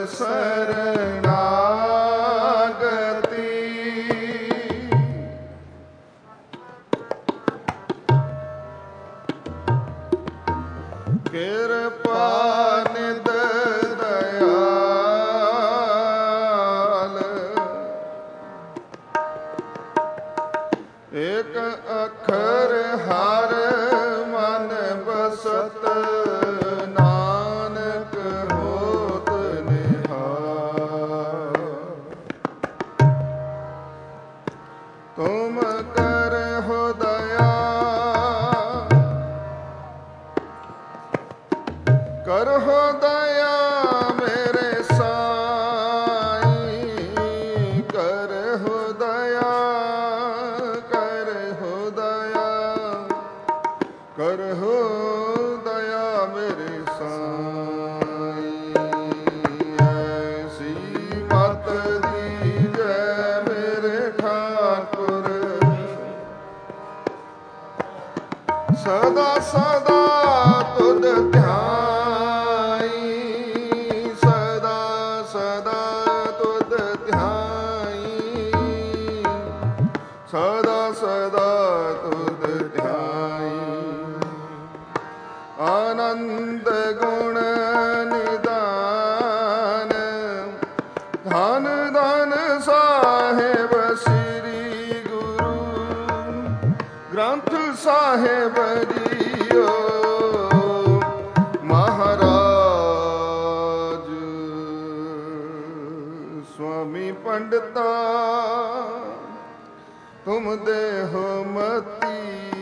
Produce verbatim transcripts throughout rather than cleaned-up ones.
ਸਰਨਾਗਤੀ। ਕਿਰਪਾ ਨਿਧ ਦਇਆਲ, ਏਕ ਅੱਖਰ ਹਰ ਮਨ ਬਸਤ, ਨਾਨਕ ਹੋਤ ਨਿਹਾਲ। ਤੁਮ ਕਰਹੁ ਦਇਆ, ਕਰਹੁ ਦਇਆ ਮੇਰੇ ਸਾਈਂ, ਕਰਹੁ ਦਇਆ, ਕਰਹੁ ਦਇਆ, ਕਰਹੁ ਦਇਆ ਮੇਰੇ ਸਾਈਂ। ਐਸੀ ਮਤ ਦੀਜੈ ਮੇਰੇ ਠਾਕੁਰ, ਸਦਾ ਸਦਾ ਤੁਧ ਧਿਆਈ, ਸਦਾ ਸਦਾ ਤੁਧ ਧਿਆਈ, ਸਦਾ ਸਦਾ ਤੁਧ ਧਿਆਈ। ਆਨੰਦ ਗੁਣ ਨਿਦਾਨ, ਧਨ ਧਨ ਸਾਹਿਬ ਸ੍ਰੀ ਗੁਰੂ ਗ੍ਰੰਥ ਸਾਹਿਬ ਜੀਓ ਮਹਾਰਾਜ। ਸੁਆਮੀ ਪੰਡਤਾ ਤੁਮ ਦੇਹੁ ਮਤੀ,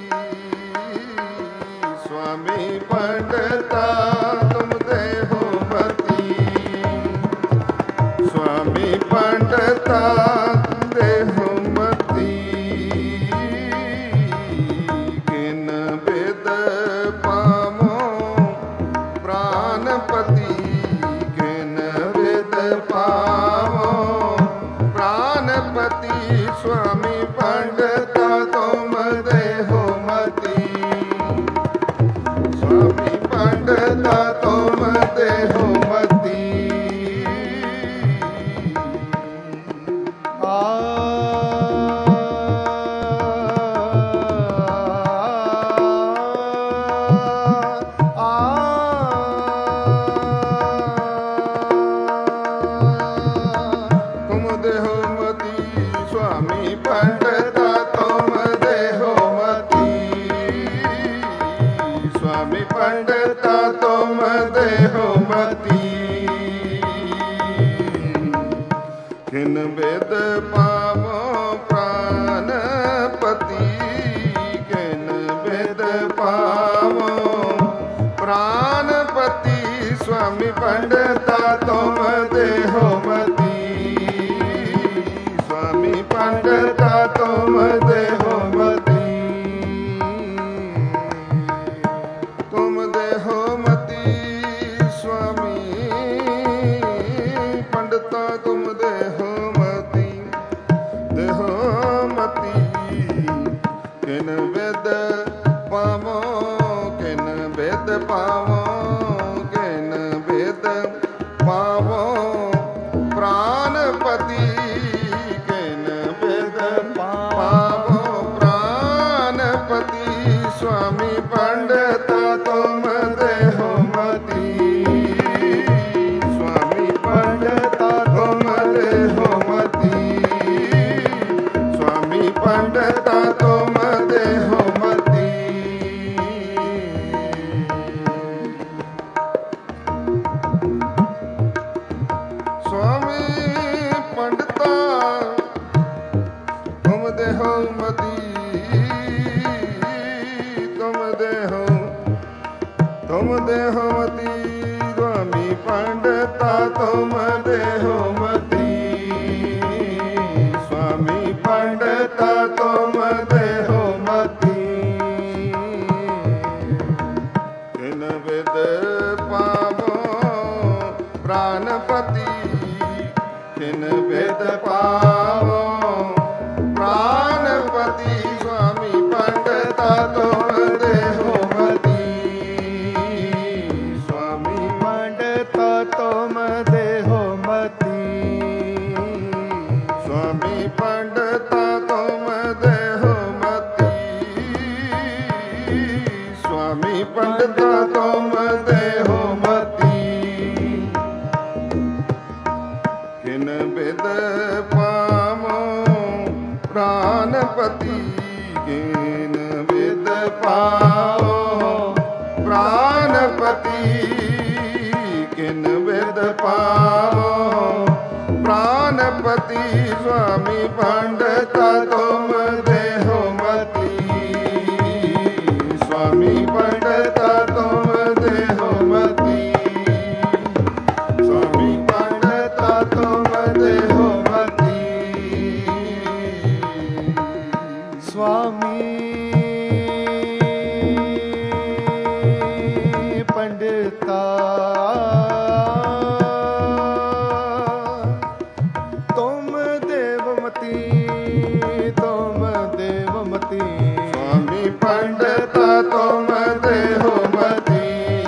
ਸੁਆਮੀ ਪੰਡਤਾ ਤੁਮ ਦੇਹੁ ਮਤੀ, ਸੁਆਮੀ ਪੰਡਤਾ ਦੇਹੁ ਮਤੀ। ਕਿਨ ਬਿਦ ਪਾਮੋ ਪ੍ਰਾਨਪਤੀ, ਕਿਨ ਬਿਦ ਪਾਮੋ ਪ੍ਰਾਨਪਤੀ। ਸੁਆਮੀ ਪੰਡਤਾ ਤੁਮ ਦੇਹੁ ਮਤੀ, ਸੁਆਮੀ ਪੰਡਤਾ ਤੁਮ ਦੇਹੁ ਮਤੀ। ਆ ਤੁਮ ਦੇਹੁ ਮਤੀ, ਸੁਆਮੀ ਪੰਡਤਾ ਤੁਮ ਦੇਹੁ ਮਤੀ, ਸੁਆਮੀ ਪੰਡਤਾ ਤੁਮ ਦੇਹੁ ਮਤੀ। ਕਿਨ ਬਿਦ ਪਾਵੋ ਪ੍ਰਾਨਪਤੀ, ਕਿਨ ਬਿਦ ਪਾਵੋ ਪ੍ਰਾਨਪਤੀ। ਸੁਆਮੀ ਪੰਡਤਾ ਤੁਮ ਦੇਹੁ ਮਤੀ, ਸੁਆਮੀ ਪੰਡਤਾ ਤੁਮ ਦੇਹੁ ਮਤੀ। ਤੁਮ ਦੇਹੁ ਮਤੀ, ਸੁਆਮੀ ਪੰਡਤਾ ਤੁਮ ਦੇਹੁ ਮਤੀ, ਦੇਹੁ ਮਤੀ। ਕਿਨ ਬਿਦ ਪਾਵੋ, ਕਿਨ ਬਿਦ ਪਾਵੋ, ਕਿਨ ਬਿਦ ਪਾਵੋ ਪ੍ਰਾਨਪਤੀ, ਕਿਨ ਬਿਦ ਪਾਵੋ ਪ੍ਰਾਨਪਤੀ। ਸੁਆਮੀ ਪੰਡਤਾ ਤੁਮ ਦੇਹੁ ਮਤੀ, ਸੁਆਮੀ ਪੰਡਤਾ ਤੁਮ ਦੇਹੁ ਮਤੀ, ਸੁਆਮੀ ਪੰਡਤਾ ਤੁਮ ਦੇਹੁ ਮਤੀ। ਸੁਆਮੀ ਪੰਡਤਾ ਤੁਮ ਦੇਹੁ ਮਤੀ, ਤੁਮ ਦੇਹੁ ਤੁਮ ਦੇਹੁ ਮਤੀ। ਸੁਆਮੀ ਪੰਡਤਾ ਤੁਮ ਦੇਹੁ ਮਤੀ, ਸੁਆਮੀ ਪੰਡਤਾ ਤੁਮ ਦੇਹੁ ਮਤੀ। ਕਿਨ ਬਿਦ ਪਾਵੋ ਪ੍ਰਾਨਪਤੀ, ਕਿਨ ਬਿਦ ਪਾਵੋ ਪ੍ਰਾਨਪਤੀ। ਸੁਆਮੀ ਪੰਡਤਾ ਤੁਮ ਦੇਹੁ ਮਤੀ, ਸੁਆਮੀ ਪੰਡਤਾ ਤੁਮ ਦੇਹੁ पिता तुम देवमती तुम देवमती स्वामी पंडिता तुम देवमती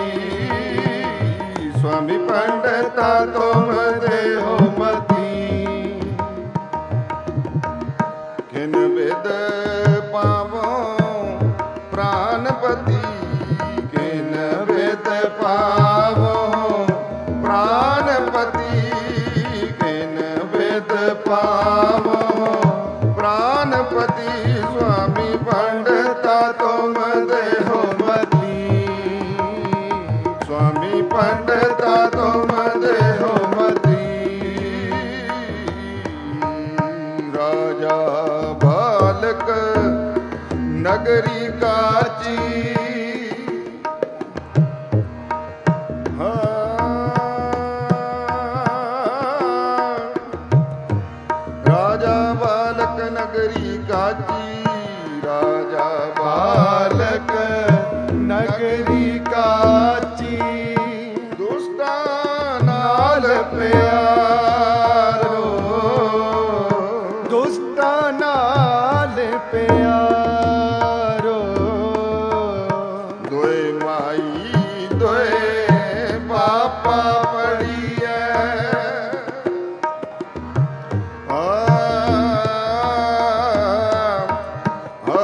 स्वामी पंडिता तुम देवमती किन विद पावो प्राणपति किन विद पावो प्राणपति किन विद पावो प्राणपति स्वामी पंडिता तुम देवमती स्वामी पंडिता तुम देवमती राजा बालक नगरी काची राजा बालक नगरी काची राजा बालक नगरी काची दुष्टा नाल प्यारो दुष्टा नाल प्यारो दोए माई दोए पापा पड़िए आ आ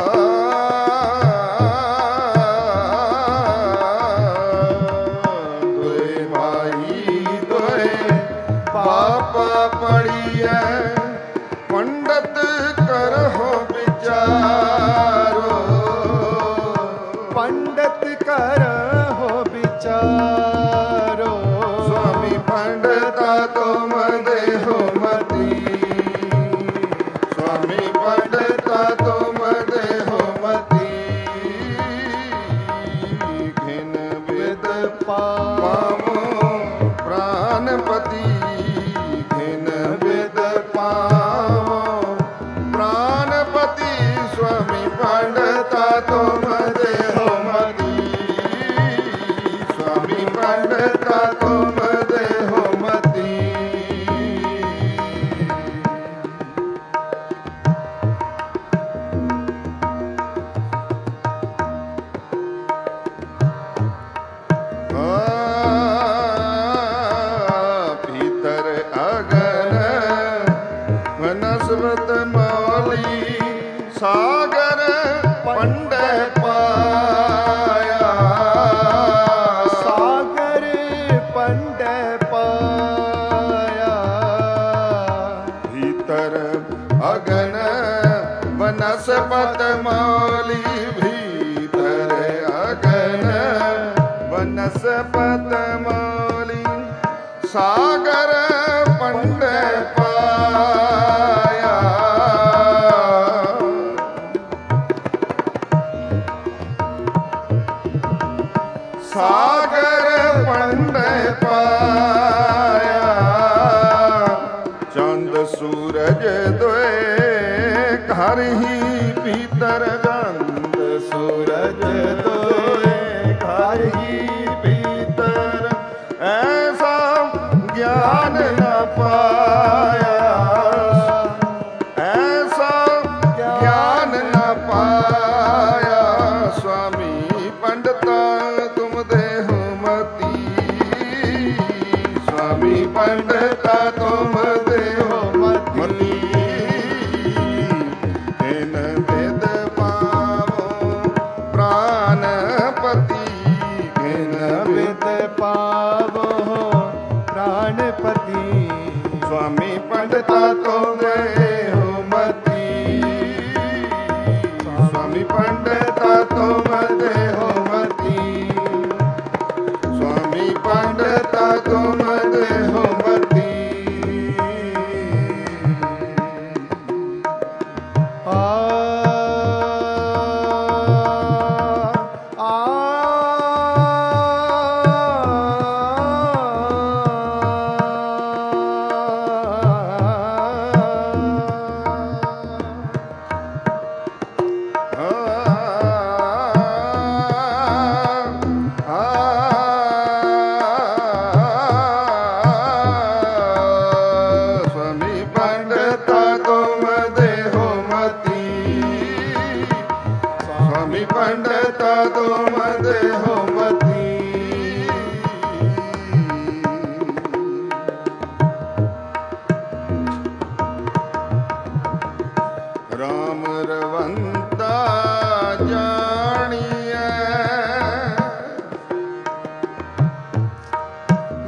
दोए माई दोए पापा पड़िए पंडित करहो विचारो पंडित करहो विचारो स्वामी पंडिता तुम देवमती स्वामी पंडिता तुम देवमती घिन विद पावो प्राणपति घिन विद पावो प्राणपति स्वामी पंडिता तुम देवमती स्वामी पंडिता तुम देवमती आ, भीतर अगन वनस्पत मौली सागर पंड पाया सागर पंड पाया भीतर अगन वनस्पत मौली भीतर अगन वनस्पत मौली सागर पंड पाया सागर पंड पाया चंद सूरज दोए घर ही भीतर गंध सूरज दोए घर ही भीतर ऐसा ज्ञान न पाया ऐसा ज्ञान न पाया स्वामी पंडिता तुम देवमती स्वामी पंडिता तुम देवमती इन वेद पावो प्राणपति इन विद पावो प्राणपति स्वामी पंडिता तुम देवमती स्वामी पंडिता तुम देवमती स्वामी पंडिता तुम देवमती आ आ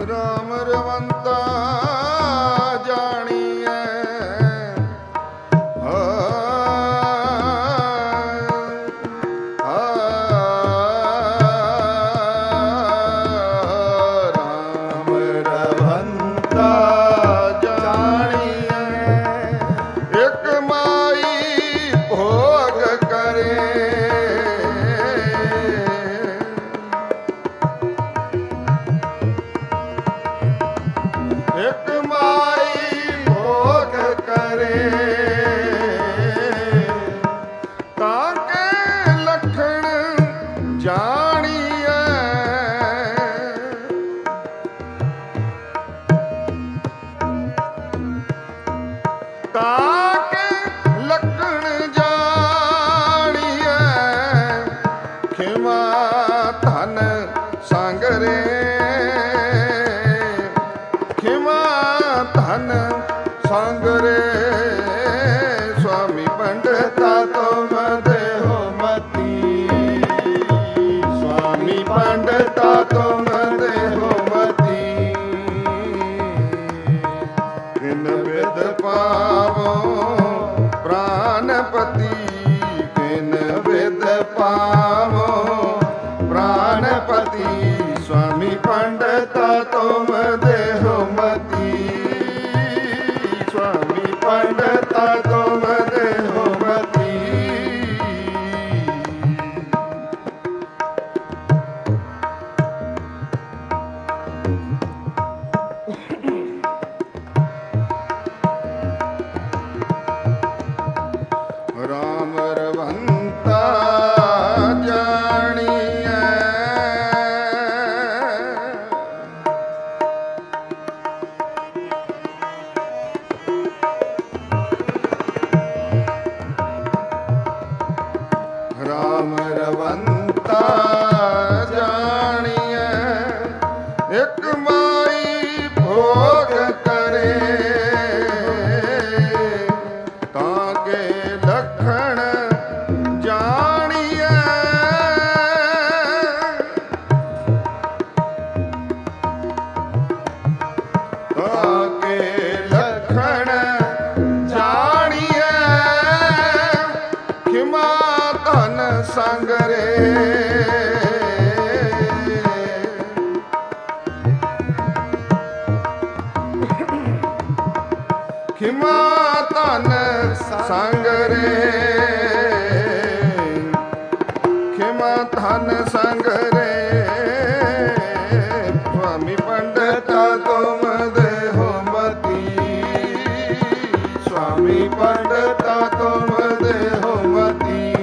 ਰਾਮ ਰਵੰਤਾ ਜਾਣੀਐ ਹਾ ਰਾਮ ਰਵੰਤਾ ਜਾਣੀਐ ਇਕ ਮਾਈ ਭੋਗ ਕਰੇ ਇਕ ਮਾਈ ਭੋਗ ਕਰੇ ਤਾਂ ਕੇ ਲਖਣ ਜਾਣੀਐ ਤਾਂ ਕੇ ਲਖਣ ਜਾਣੀਐ ਖਿਮਾ ਧਨ ਸੰਗਰੇ ਖਿਮਾ ਧਨ ਸੰਗਰੇ ਸੁਆਮੀ ਪੰਡਤਾ ਤੁਮ ਦੇਹੋ ਮਤੀ ਸੁਆਮੀ ਪੰਡਤਾ ਤੁਮ ਦੇਹੋ ਮਤੀ ਕਿਨ ਵਿਦ ਪਾਵੋ ਪ੍ਰਾਨਪਤੀ ਕਿਨ ਵਿਦ ਪਾਵੋ ਪ੍ਰਾਨਪਤੀ ਸੁਆਮੀ ਪੰਡਤਾ ਤੁਮ ਦੇਹੋ ਮਤੀ ਸੁਆਮੀ ਪੰਡਤਾ ਤੁਮ ਦੇਹੋ ਮਤੀ ਰਾਮ ਰਵੰਤਾ ਜਾਣੀਐ ਰਾਮ ਰਵੰਤਾ ਜਾਣੀਐ ਇਕ ਮਾਈ ਭੋਗ ਕਰੇ ਤਾਂ ਕੇ ਲਖਣ ਜਾਣੀਐ ਤਾਂ ਕੇ ਲਖਣ ਜਾਣੀਐ ਖਿਮਾ ਧਨ ਸੰਗਰੇ ਖਿਮਾ ਧਨ ਸੰਗਰੇ ਖਿਮਾ ਧਨ ਸੰਗਰੇ ਸੁਆਮੀ ਪੰਡਤਾ ਤੁਮ ਦੇਹੋ ਮਤੀ ਸੁਆਮੀ ਪੰਡਤਾ ਤੁਮ ਦੇਹੋ ਮਤੀ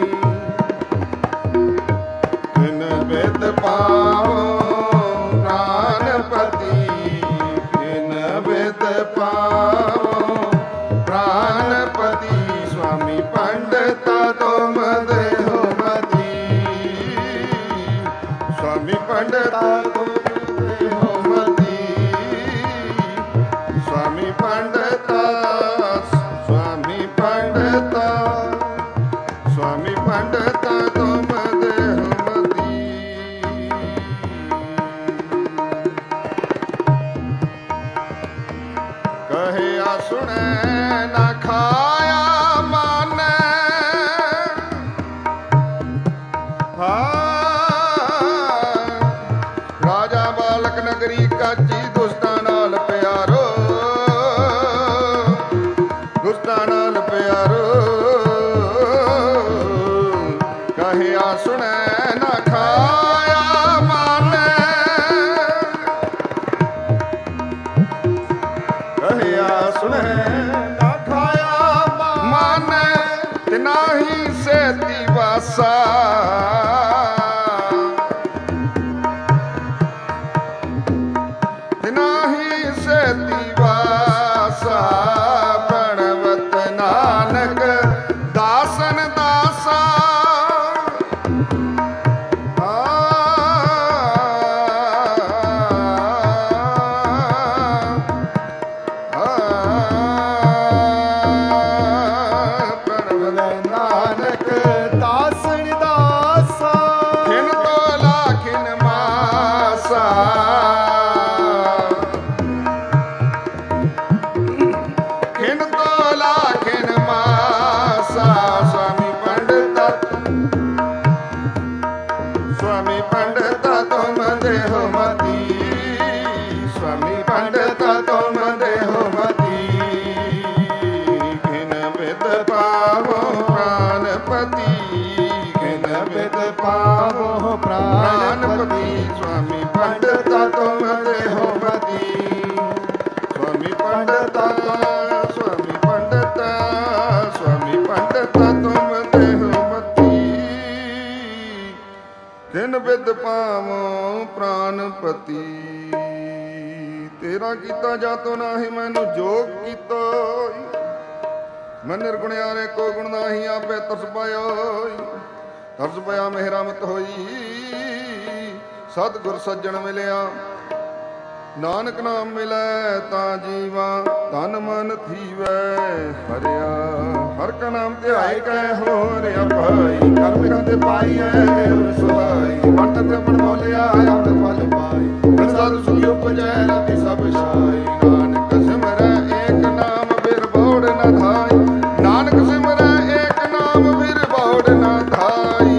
ਕਿਨ ਵਿਦ ਪਾਵੋ ਪ੍ਰਾਨਪਤੀ ਕਿਨ ਵਿਦ ਪਾਵੋ ਪ੍ਰਾਨਪਤੀ ਸੁਆਮੀ ਪੰਡਤਾ ਤੁਮ ਦੇਹੋ ਮਤੀ ਸੁਆਮੀ ਪੰਡਤਾ ਤੁਮ ਦੇਹੋ ਮਤੀ ਸੁਆਮੀ ਪੰਡਤਾ ਸੁਆਮੀ ਪੰਡਤਾ ਸੁਆਮੀ ਪੰਡਤਾ ਤੁਮ ਦੇਹੋ ਮਤੀ ਕਹਿਆ ਸੁਣੈ ਨਾ ਖਾਇਆ ਮਾਨੈ ਰਾਜਾ ਬਾਲਕ ਨਗਰੀ ਕਾਚੀ ਦੁਸਤਾਂ ਨਾਲ ਪਿਆਰੋ ਦੁਸਤਾਂ ਨਾਲ ਪਿਆਰੋ ਕਹਿਆ ਸੁਣੈ ਨਾ ਖਾਇਆ ਮਾਨੈ ਕਹਿਆ ਸੁਣੈ ਨਾ ਖਾਇਆ ਮਾਨੈ ਤੇ ਨਾਹੀ ਸੇਤੀ ਵਾਸਾ ਤੇ ਨਾਹੀ ਸੇਤੀ ਵਾਸਾ ਪ੍ਰਣਵਤ ਨਾਨਕ ਦਾਸਨ ਦਾਸਾ सा ਤੇਰਾ ਕੀਤਾ ਜਾਤੋ ਨਾਹੀ ਮੈਨੂੰ ਜੋਗ ਕੀਤਾ। ਮੈਂ ਨਿਰਗੁਣਿਆਰੇ ਕੋ ਗੁਣ ਨਾਹੀ ਆਪੇ ਤਰਸ ਪਾਇਆ। ਤਰਸ ਪਿਆ ਮਿਹਰਮਤ ਹੋਈ ਸਤਿਗੁਰ ਸੱਜਣ ਮਿਲਿਆ। ਨਾਨਕ ਨਾਮ ਮਿਲੈ ਤਾਂ ਜੀਵਾ ਤਨ ਮਨ ਥੀਵੈ ਹਰਿਆ। ਹਰ ਕਾ ਨਾਮ ਧਿਆਇ ਕੈ ਹੋਰਿਆ ਭਾਈ ਕਰਮ ਕਰਤੇ ਪਾਈਐ ਸੁਹਾਈ। ਵਰਤ ਤੇ ਆਪਣ ਮੋਲਿਆ ਅੰਮ੍ਰਿਤ ਫਲ ਪਾਈ। ਬਿਨ ਸਾਧ ਸੁਖੀ ਉਪਜੈ ਰਾਤੀ ਸਭ ਛਾਈ। ਨਾਨਕ ਸਿਮਰੈ ਏਕ ਨਾਮ ਬਿਰ ਬੋੜ ਨ ਧਾਈ। ਨਾਨਕ ਸਿਮਰੈ ਏਕ ਨਾਮ ਬਿਰ ਬੋੜ ਨ ਧਾਈ।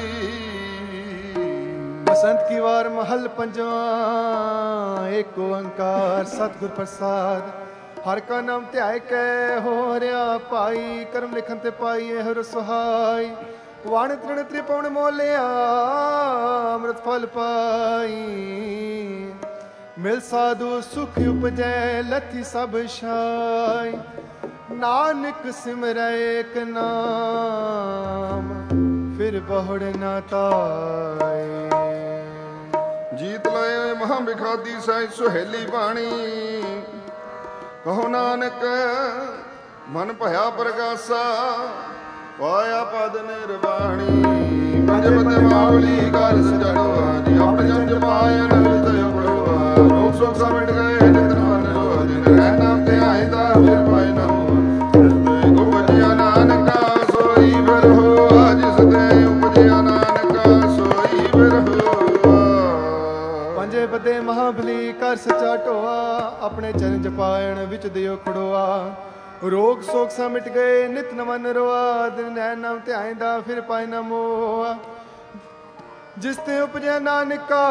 ਬਸੰਤ ਕੀ ਵਾਰ ਮਹਲ ਪੰਜਵਾਂ ਏਕ ਓੰਕਾਰ ਸਤਿਗੁਰ ਪ੍ਰਸਾਦ। ਹਰ ਕਾ ਨਾਮ ਧਿਆਇ ਕੈ ਹੋਰਿਆ ਭਾਈ ਕਰਮ ਲਿਖਨ ਤੇ ਪਾਈਏ ਹਰ ਸੁਹਾਈ। ਵਣ ਤ੍ਰਿਣ ਤ੍ਰਿਪਵਨ ਮੋਲਿਆ ਅੰਮ੍ਰਿਤ ਫਲ ਪਾਈ। ਮਿਲ ਸਾਧੂ ਸੁਖ ਉਪਜੈ ਲਥੀ ਸਭ ਛਾਈ। ਨਾਨਕ ਸਿਮਰੈ ਏਕ ਨਾਮ ਫਿਰ ਬਹੁੜ ਨਾ ਤਾਈ। ਜੀਤ ਲਏ ਮਹਾਂ ਬਿਖਾਦੀ ਸਹਿ ਸੁਹੇਲੀ ਬਾਣੀ। ਕਹੋ ਨਾਨਕ ਮਨ ਭਇਆ ਪ੍ਰਗਾਸਾ ਪਾਇਆ ਪਦ ਨਿਰਵਾਣੀ। ਪੰਜਬ ਤੇ ਮਾਵਲੀ ਗੱਲ ਸਜੜਵਾ ਜੀ ਆਪਣੇ ਜਨ ਜਮਾਇਨ ਵਿਤ ਉਪੜਵਾ। ਰੋਗ ਸੋਗ ਸਾ ਮਿਟ ਗਏ ਨਿਤ ਮਨ ਰੋ ਜਿਨ ਰਹਿ ਨਾਮ ਤੇ ਆਇਦਾ ਫਿਰ ਪਾਇ ਨਾ ਜਿਸ ਤੇ ਉਪਜਿਆ ਨਾਨਕਾ ਸੋਈ ਫਿਰ ਹੋਆ। ਜਿਸ ਤੇ ਉਪਜਿਆ ਨਾਨਕਾ ਸੋਈ ਫਿਰ ਹੋਆ। ਪੰਜੇ ਬੱਦੇ ਮਹਾਬਲੀ ਕਰ ਸਚਾ ਢੋਆ। ਆਪਣੇ ਚਰਨ ਜਪਾਇਣ ਵਿੱਚ ਦਿਓ ਖੜੋਆ। ਰੋਗ ਸੋਗ ਸਾ ਮਿਟ ਗਏ ਨਿਤ ਨਵਨ ਰੋਆ। ਦਿਨ ਨੈਣ ਨਾਮ ਧਿਆਇਂਦਾ ਫਿਰ ਪਾਇ ਨਾ ਮੋਆ। ਜਿਸ ਤੇ ਉਪਜਿਆ ਨਾਨਕਾ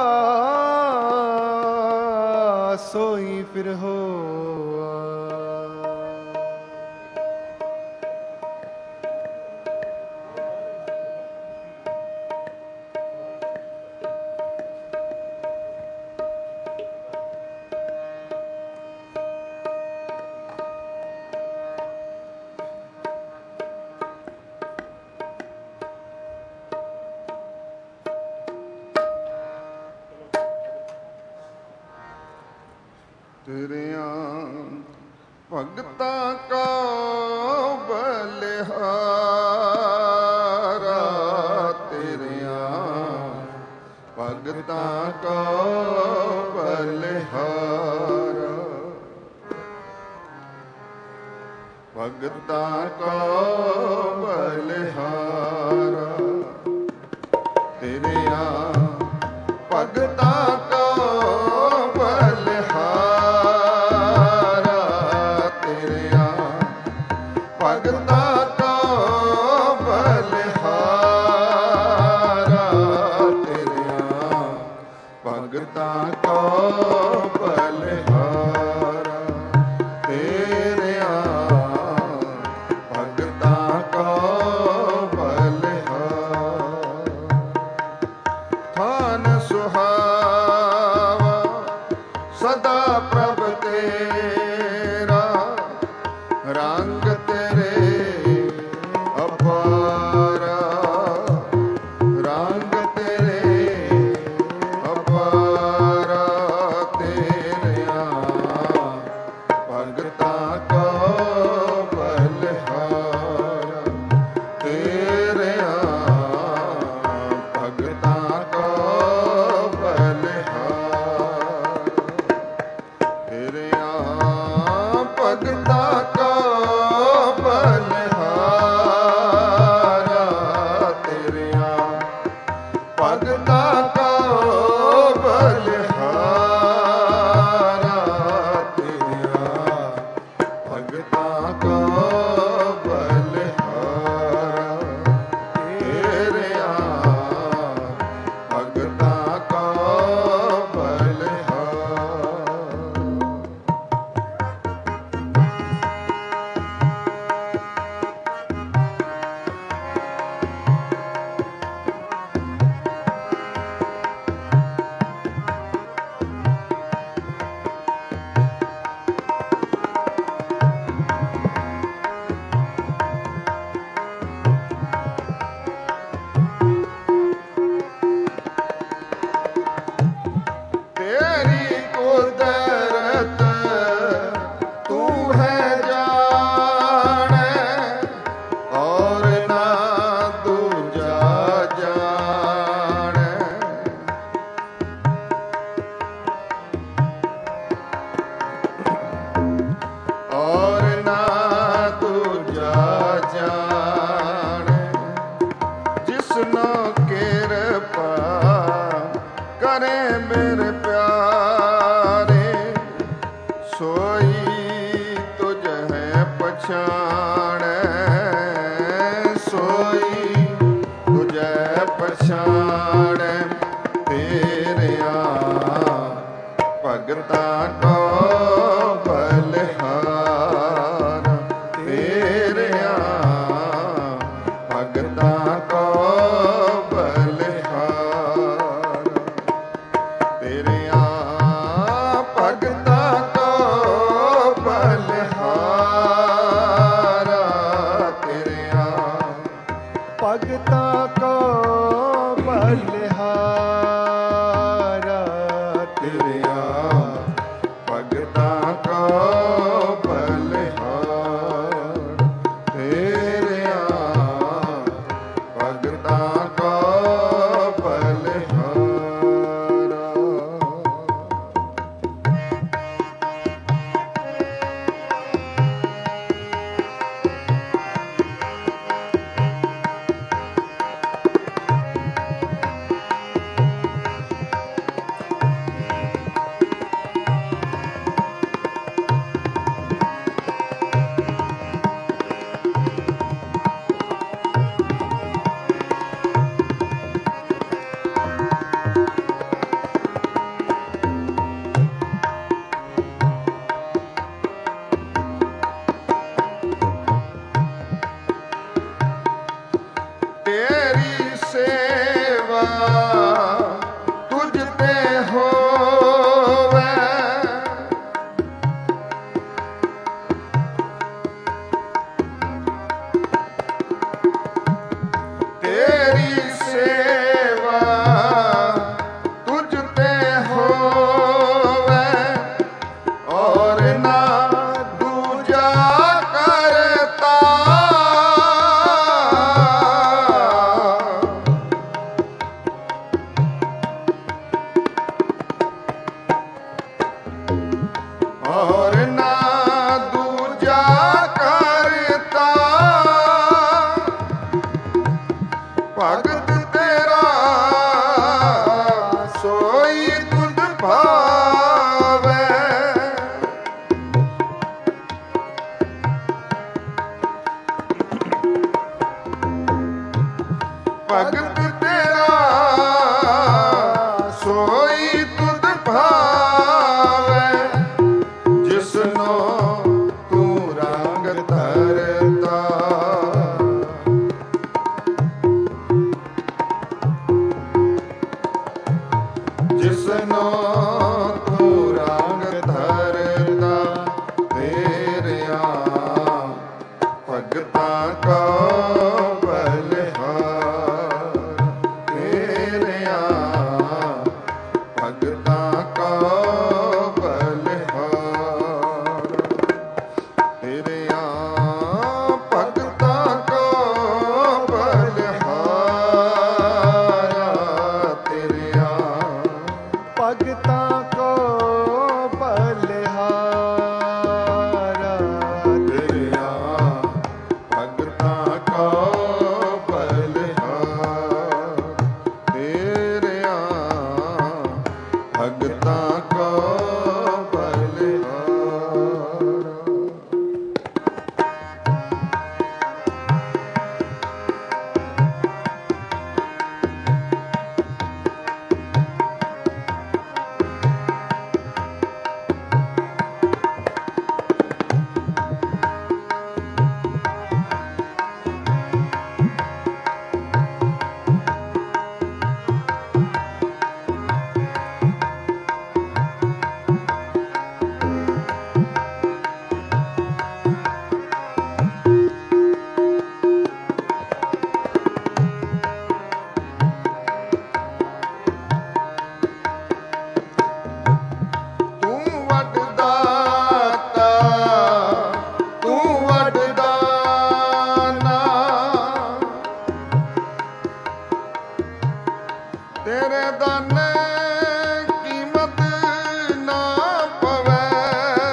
ਸੋਈ ਫਿਰ ਹੋਆ। ਤੇਰਿਆਂ ਭਗਤਾਂ ਕਾ ਬਲਿਹਾਰਾ। ਤੇਰਿਆਂ ਭਗਤਾਂ ਕਾ ਬਲਿਹਾਰਾ। ਭਗਤਾਂ ਕਾ ਬਲਿਹਾਰਾ। ਤੇਰਿਆਂ ਭਗਤਾਂ ਕਾ ਪਛਾਣੈ ਸੋਈ ਤੁਝੈ ਪਛਾਣੈ ਤੇਰਿਆ ਭਗਤਾਂ ਕੋ ਬਲਿਹਾਰ ਤੇਰਿਆ ਭਗਤਾਂ ਕੋ ਬਲਿਹਾਰ ਤੇਰਿਆ ਭਗਤਾਂ ਕੋ ਬਲਿਹਾਰ ਤੇਰਿਆ ਭਗਤਾਂ ਕੋ ਬਲਿਹਾਰ ਤੇਰਿਆ ਭਗਤਾਂ ਕੋ ਬਲਿਹਾਰ ਤੇਰਿਆ ਭਗਤਾਂ ਕੋ ਬਲਿਹਾਰ ਤੇਰੀ ਸੇਵਾ ਤੁਝ ਤੇ ਹੋਵੇ ਤੇਰੀ ਸੇਵਾ ਤੁਝ ਤੇ ਹੋਵੇ ਔਰ ਨਾ ਦੂਜਾ ਕਰਤਾ ਔਰ ਨਾ ਦੂਜਾ ਕਰਤਾ ਭਗਤ ਤੇਰਾ ਸੋਈ ਤੁਧ ਭਾਵੈ ਭਗਤ ਤੇਰਾ ਸੋਈ ਤੁਧ ਭਾਵੈ ਜਿਸਨੋ ਤੂੰ ਰੰਗ ਧਰਤਾ ਜਿਸਨੋ ਤੂੰ ਰੰਗ ਧਰਤਾ ਤੇਰਿਆ ਭਗਤਾਂ ਕੋ ਬਲਿਹਾਰ ਤੇਰਿਆ ਭਗਤਾਂ ਕੋ ਬਲਿਹਾਰ ਤੇਰਿਆ ਭਗਤਾਂ ਕੋ ਬਲਿਹਾਰ ਤੇਰਿਆ ਭਗਤਾਂ ਕੋ ਬਲਿਹਾਰ ਤੇਰਿਆ ਭਗਤਾਂ ਕੋ ਬਲਿਹਾਰ ਤੇਰਿਆ ਭਗਤਾਂ ਕੋ ਬਲਿਹਾਰ ਤੂੰ ਵੱਡ ਦਾਤਾ ਤੂੰ ਵੱਡ ਦਾਨਾ ਤੇਰੇ ਦਾਨੇ ਕੀਮਤ ਨਾ ਪਵੇ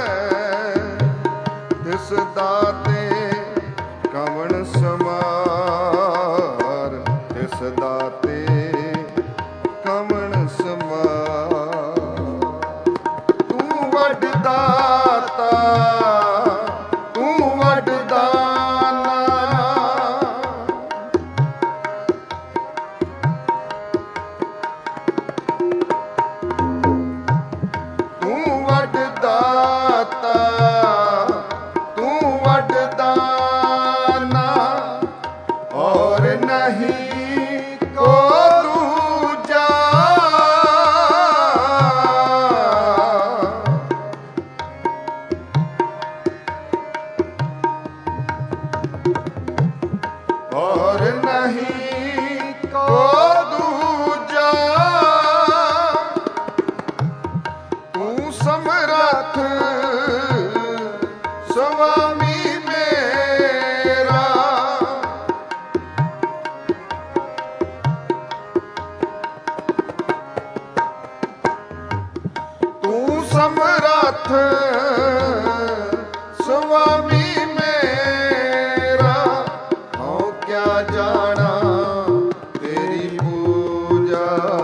ਤਿਸ ਦਾਤੇ ਕਵਣ ਸਮਾਰ ਤਿਸ ਦਾਤੇ ਕਵਣ ਸਮਾਰ ਤੂੰ ਵੱਡ ਦਾਤਾ ਤੂੰ ਵੱਡ ਸਮਰੱਥ ਸੁਆਮੀ ਮੇਰਾ, ਹਉ ਕਿਆ ਜਾਣਾ ਤੇਰੀ ਪੂਜਾ।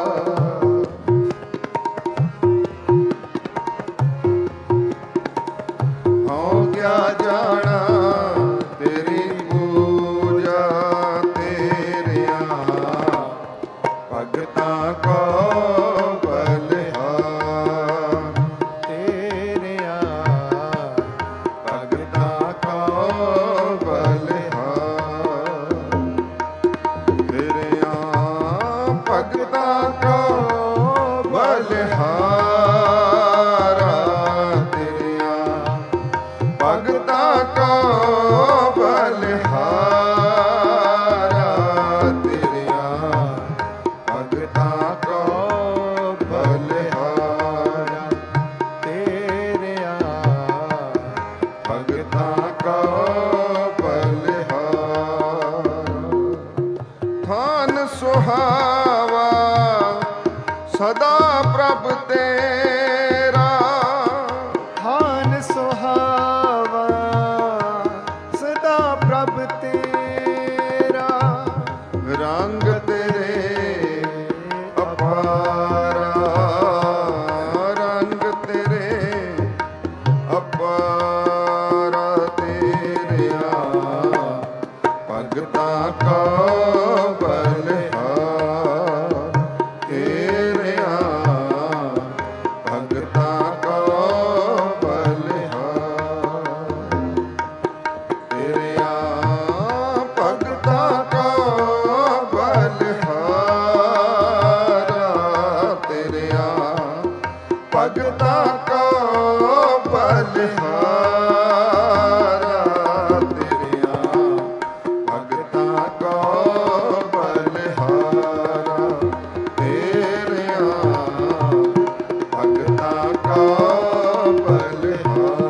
ਹਉ ਕਿਆ ਜਾਣਾ ਤੇਰੀ ਪੂਜਾ, ਤੇਰਿਆਂ ਭਗਤਾਂ ਕੋ ਸੁਹਾਵਾ ਸਦਾ ਪ੍ਰਭ ਤੇਰਾ। ਹਾਨ ਸੁਹਾਵਾ ਸਦਾ ਪ੍ਰਭ ਤੇਰਾ, ਰੰਗ ਤੇਰੇ ਅਪਾਰਾ, ਰੰਗ ਤੇਰੇ ਅਪਾਰਾ, ਤੇਰਿਆਂ ਭਗਤਾਂ ਕਾ ਭਗਤਾਂ ਕੋ ਬਲਿਹਾਰਾ, ਤੇਰਿਆਂ ਭਗਤਾਂ ਕੋ ਬਲਿਹਾਰਾ, ਤੇਰਿਆਂ ਭਗਤਾਂ ਕੋ ਬਲਿਹਾਰਾ।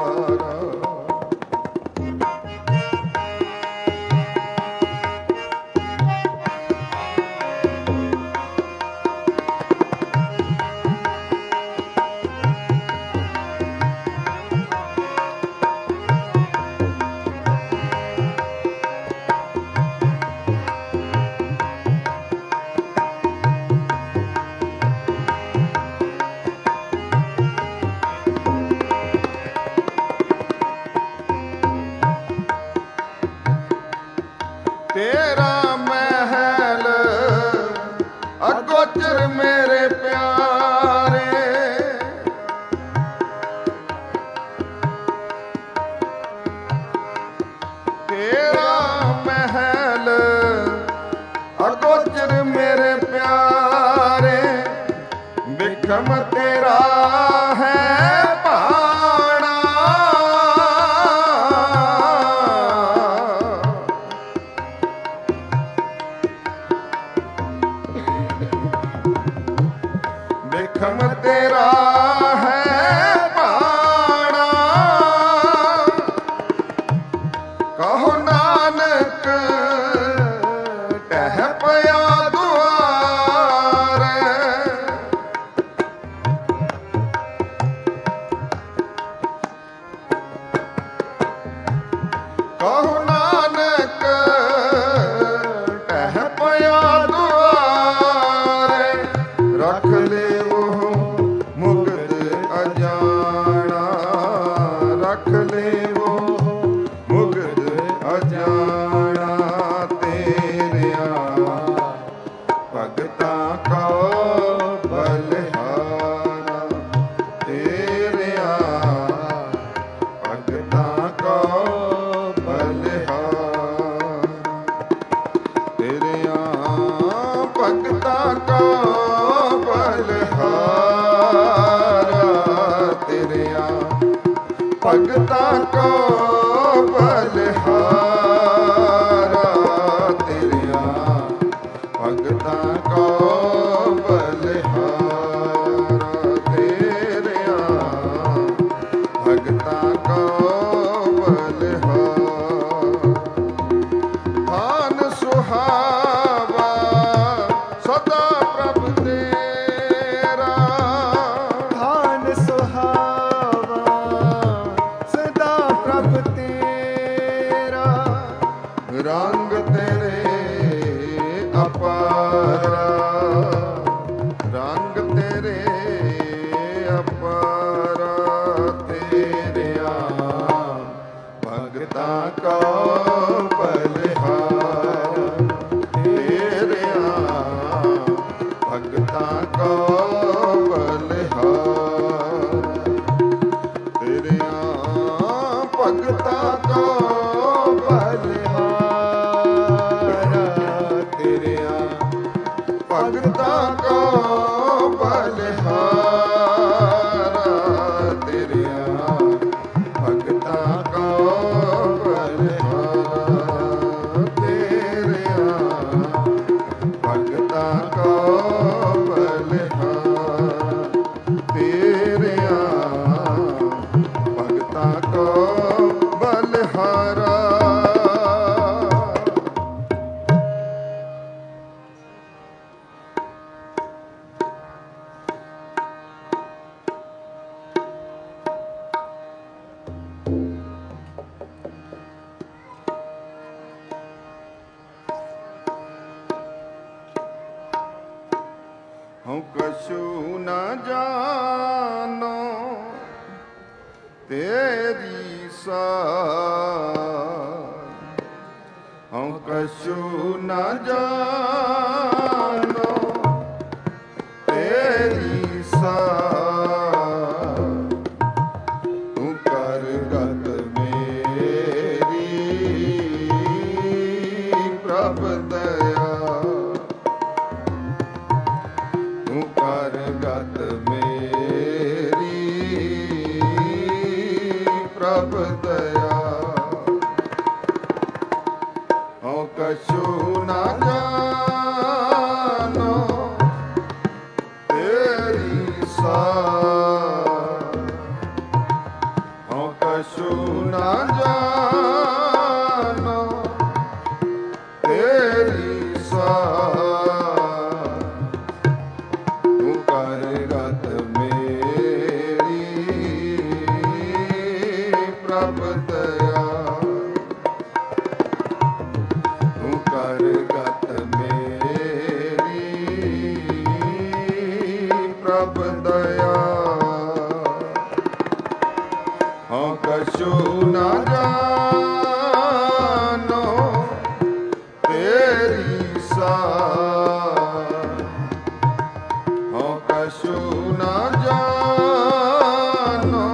ਤੇਰਾ ਮਹਿਲ ਅਗੋਚਰ ਮੇਰੇ ਪਿਆਰੇ, ਤੇਰਾ ਮਹਿਲ ਅਗੋਚਰ ਮੇਰੇ ਪਿਆਰੇ, ਬਿਖਮ ਤੇਰਾ ਹੈ ਭਾਣਾ। ਬਿਖਮ ਤੇਰਾ ਹੈ ਭਾਣਾ, ਕਹੋ ਨਾਨਕ ਟਹਿ ਪਿਆ ਦੁਆਰ। ਕਹੋ ਨਾਨਕ ਟਹਿ ਪਿਆ ਦੁਆਰ, ਰੱਖ ਲਿਓ ਮੁਕਤ ਅਜਾਣਾ, ਰੱਖ ਲਿਓ ਮੁਕਤ ਅਜਾਣਾ, ਤੇਰਿਆਂ ਭਗਤਾਂ ਕੋ ਬਲਿਹਾਰਾ, ਤੇਰਿਆਂ ਭਗਤਾਂ ਕੋ ਬਲਿਹਾਰਾ, ਤੇਰਿਆਂ ਭਗਤਾਂ ਕੋ ਬਲਿਹਾਰਾ, ਤੇਰਿਆਂ ਭਗਤਾਂ ਕੋ ਬਲਿਹਾਰਾ, ਤੇਰਿਆਂ ਭਗਤਾਂ ਕੋ ਬਲਿਹਾਰਾ, ਤੇਰਿਆਂ ਭਗਤਾਂ ਕੋ ਬਲਿਹਾਰਾ। ਹਾਨ ਸੁਹਾਵਾ ਸਦਾ ਪ੍ਰਭ ਤੇਰਾ, ਹਾਨ ਸੁਹਾਵਾ ਕੋ ਬਲਿਹਾਰ, ਤੇਰਿਆਂ ਭਗਤਾਂ ਕੋ ਬਲਿਹਾਰ, ਤੇਰਿਆਂ ਭਗਤਾਂ ਕੋ ਬਲਿਹਾਰ, ਤੇਰਿਆਂ ਭਗਤਾਂ ਕੋ ਬਲਿਹਾਰ, ਤੇਰਿਆਂ ਭਗਤਾਂ ਕੋ ਬਲਿਹਾਰ, ਤੇਰਿਆਂ ਭਗਤਾਂ ਕੋ ਬਲਿਹਾਰ, ਤੇਰਿਆਂ ਭਗਤਾਂ ਕੋ ਬਲਿਹਾਰਾ। ਹਉ ਕਛੂ ਨ ਜਾਨੋ ਤੇਰੀ ਸਾਰ, ਹਉ ਕਛੂ ਨ ਜਾਨੋ ਤੇਰੀ ਸਾਰ, ਤੂੰ ਕਰ ਗਤ ਮੇਰੀ ਪ੍ਰਭ ਦਇਆ, ਤੂੰ ਕਰ ਗਤ ਮੇਰੀ ਪ੍ਰਭ ਦਇਆ, ਹਉ ਕਛੂ ਨ ਜਾਨੋ ਤੇਰੀ ਸਾਰ, ਹਉ ਕਛੂ ਨ ਜਾਨੋ ਤੇਰੀ ਸਾਰ, ਤੂੰ ਕਰ ਗਤ ਮੇਰੀ ਪ੍ਰਭ ਦਇਆ, ਤੂੰ ਕਰ ਗਤ ਮੇਰੀ ਪ੍ਰਭ ਦਇਆ, ਹਉ ਕਛੂ ਨ ਜਾਨੋ ਤੇਰੀ ਸਾਰ, ਹਉ ਕਛੂ ਨ ਜਾਨੋ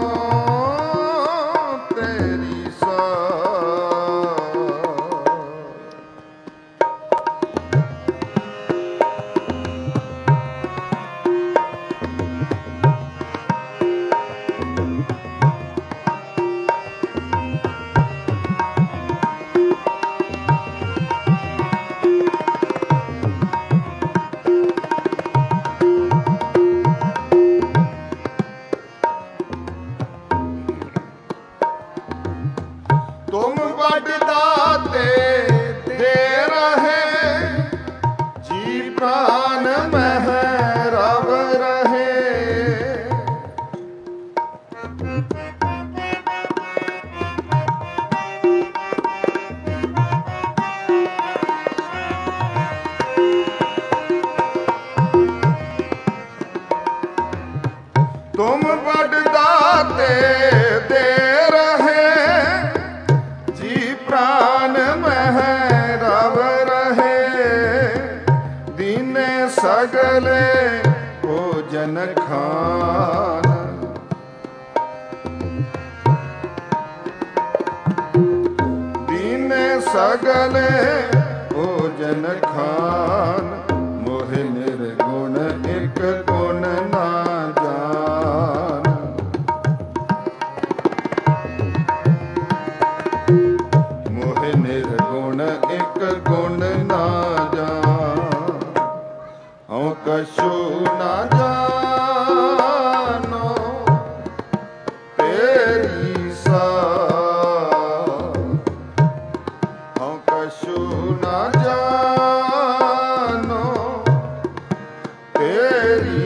ਤੇਰੀ ਸਾਰ। ਤੁਮ ਵੱਡ ਦਾਤੇ ਦੇ ਰਹੇ, ਜੀ ਪ੍ਰਾਨ ਮਹਿ ਰਵ ਰਹੇ, ਤੁਮ ਵੱਡ ਦਾਤੇ ਦੇ ਰਹੇ, ਜੀ ਪ੍ਰਾਨ ਮਹਿ ਰਵ ਰਹੇ, ਦੀਨੇ ਸਗਲੇ ਭੋਜਨ ਖਾਨ, ਦੀਨੇ ਸਗਲੇ ਭੋਜਨ ਖਾਨ, ਮੋਹਿ ਨਿਰਗੁਣ ਇਕ ਗੁਣ ਨਾ ਜਾਨ, ਮੋਹਿ ਨਿਰਗੁਣ ਇਕ ਗੁਣ ਨਾ ਜਾਨ, ਹਉ ਕਛੂ ਨ ਜਾਨੋ ਤੇਰੀ ਸਾਰ, ਹਉ ਕਛੂ ਨ ਜਾਨੋ ਤੇਰੀ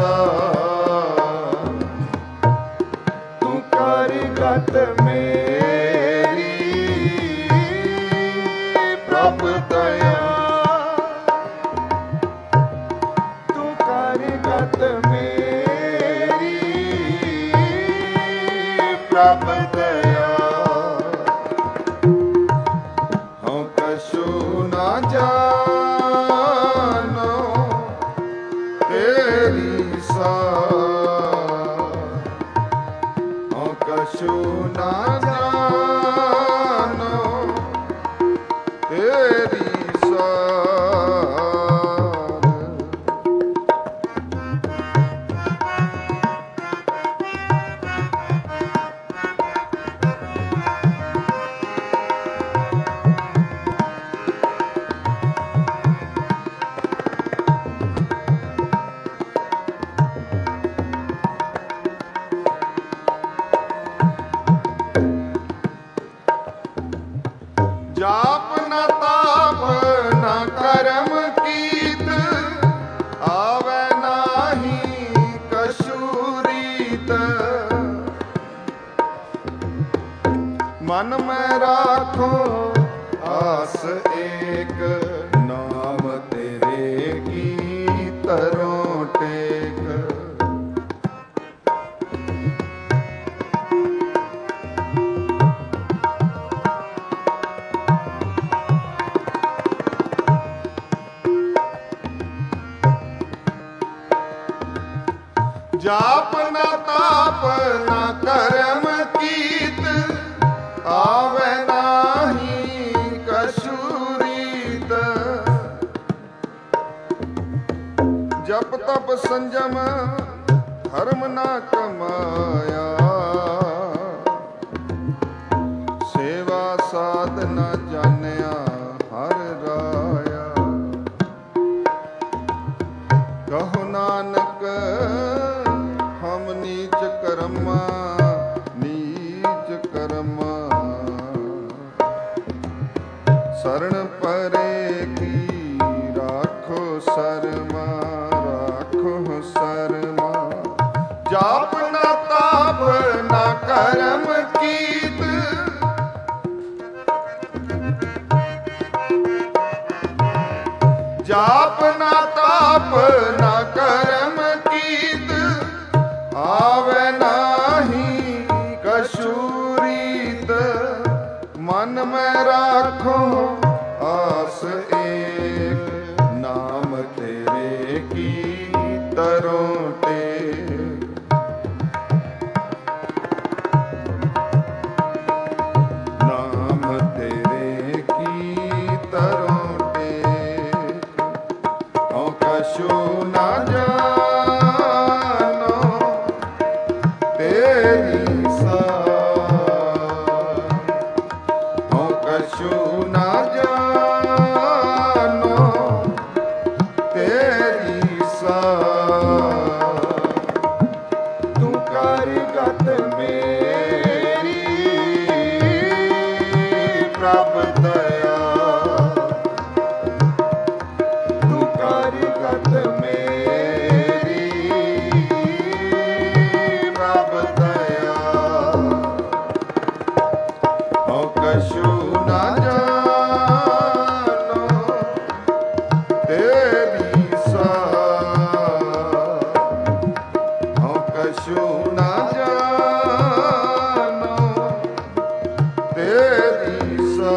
ਸਾਰ, ਤੂੰ ਕਰ ਗਤ ਮੇਰੀ ਪ੍ਰਭ ਦਇਆ, ਤੂੰ ਕਰ ਗਤ ਮੇਰੀ ਪ੍ਰਭ ਦਇਆ, कछु ना जानो तेरी जाप न ताप न कर्म कीत आवे नाही कछु रीत मन में राखो आस एक नाम तेरे की तरों टेक जाप न ताप न कर्म कीत आवे नाही कछु रीत जप तप संजम धर्म न कमाया सेवा साधना जानिया हर राया कहो नानक हम नीच कर्मा नीच कर्मा शरण परे की राखो शर्मा राखो शर्मा जाप न ताप न कर्म कीत जाप न ताप न कर्म कीत आवे नाही कछु रीत मन में राखो आस एक नाम तेरे की तरों टेक नाम तेरे की तरों टेक औ कछु ना जानो तेरी हो कछु ना जानो तेरी सा तू कारिगत मेरी प्रभ दया तू कारिगत मेरी प्रभ दया हो कछु ना जानो तेरी सा हो कछु ना जानो तेरी सा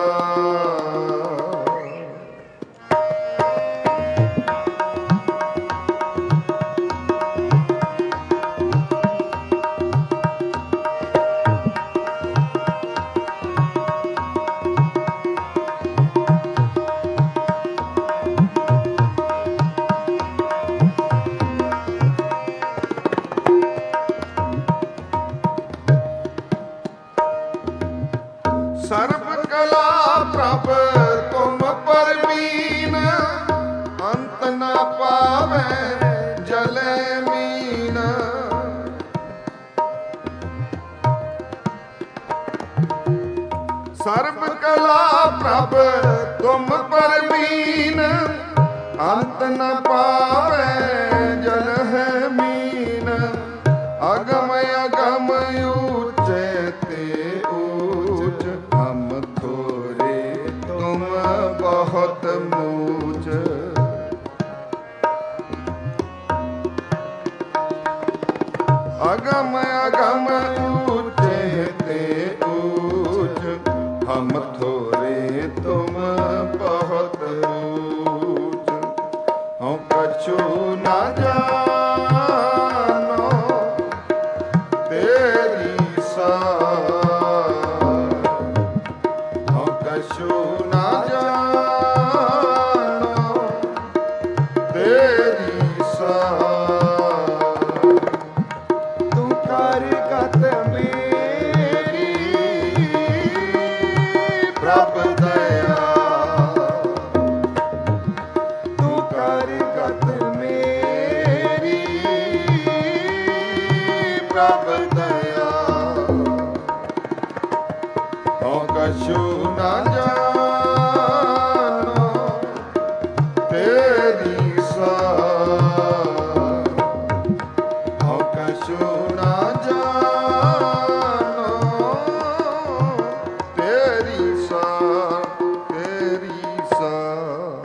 सर्व कला प्रभ तुम परवीन अंत न पावे जले मीन सर्व कला प्रभ तुम परवीन अंत न पावे जल है मीन अगम अगम ऊंचे ते ऊंच हम थोरे तुम बहुत मूच अगम अगम ऊंचे ते ऊंच हम थोरे तुम बहुत ऊंच हम कछु ना जानो तेरी ਦਇਆ। ਹਉ ਕਛੂ ਨਾ ਜਾਣੋ ਤੇਰੀ ਸਾਰ। ਹਉ ਕਛੂ ਨਾ ਜਾਣੋ ਤੇਰੀ ਸਾਰ, ਤੇਰੀ ਸਾਰ।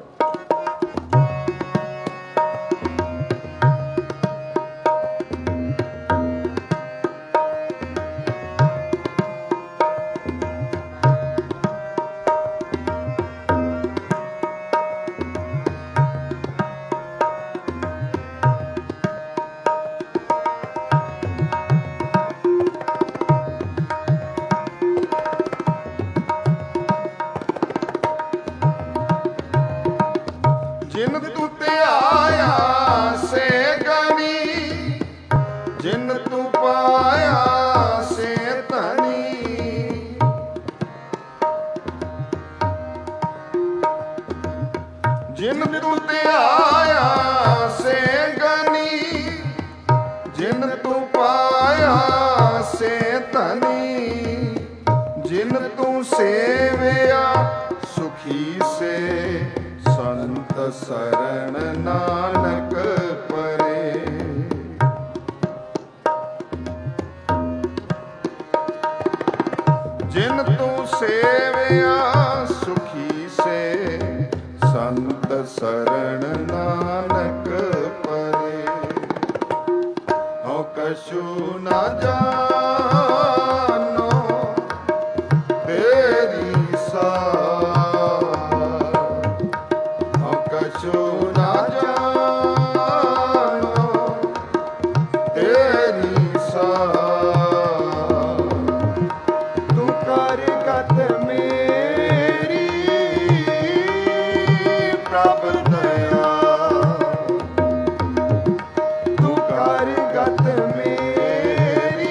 ਜਿਨ ਤੂੰ ਧਿਆਇਆ ਸੇ ਗਣੀ, ਜਿਨ ਤੂੰ ਪਾਇਆ ਸੇ ਧਨੀ। ਜਿਨ ਤੂੰ ਧਿਆਇਆ ਸੇ ਗਣੀ, ਜਿਨ ਤੂੰ ਪਾਇਆ ਸੇ ਧਨੀ। ਜਿਨ ਤੂੰ ਸੇਵਿਆ ਸੁਖੀ ਸੇ, ਸੰਤ ਸਰਣ ਨਾਨਕ ਪਰੇ। ਜਿਨ ਤੂੰ ਸੇਵਿਆ ਸੁਖੀ ਸੇ, ਸੰਤ ਸਰਣ ਨਾਨਕ ਪਰੇ। ਹਉ ਕਛੂ ਨਾ ਜਾਣੋ ਤੇਰੀ ਸਾਰ। ਹਉ ਕਛੂ ਨਾ ਜਾਣੋ ਤੇਰੀ ਸਾਰ। ਤੂੰ ਕਰ ਗਤ ਮੇਰੀ ਪ੍ਰਭ ਦਇਆ। ਤੂੰ ਕਰ ਗਤ ਮੇਰੀ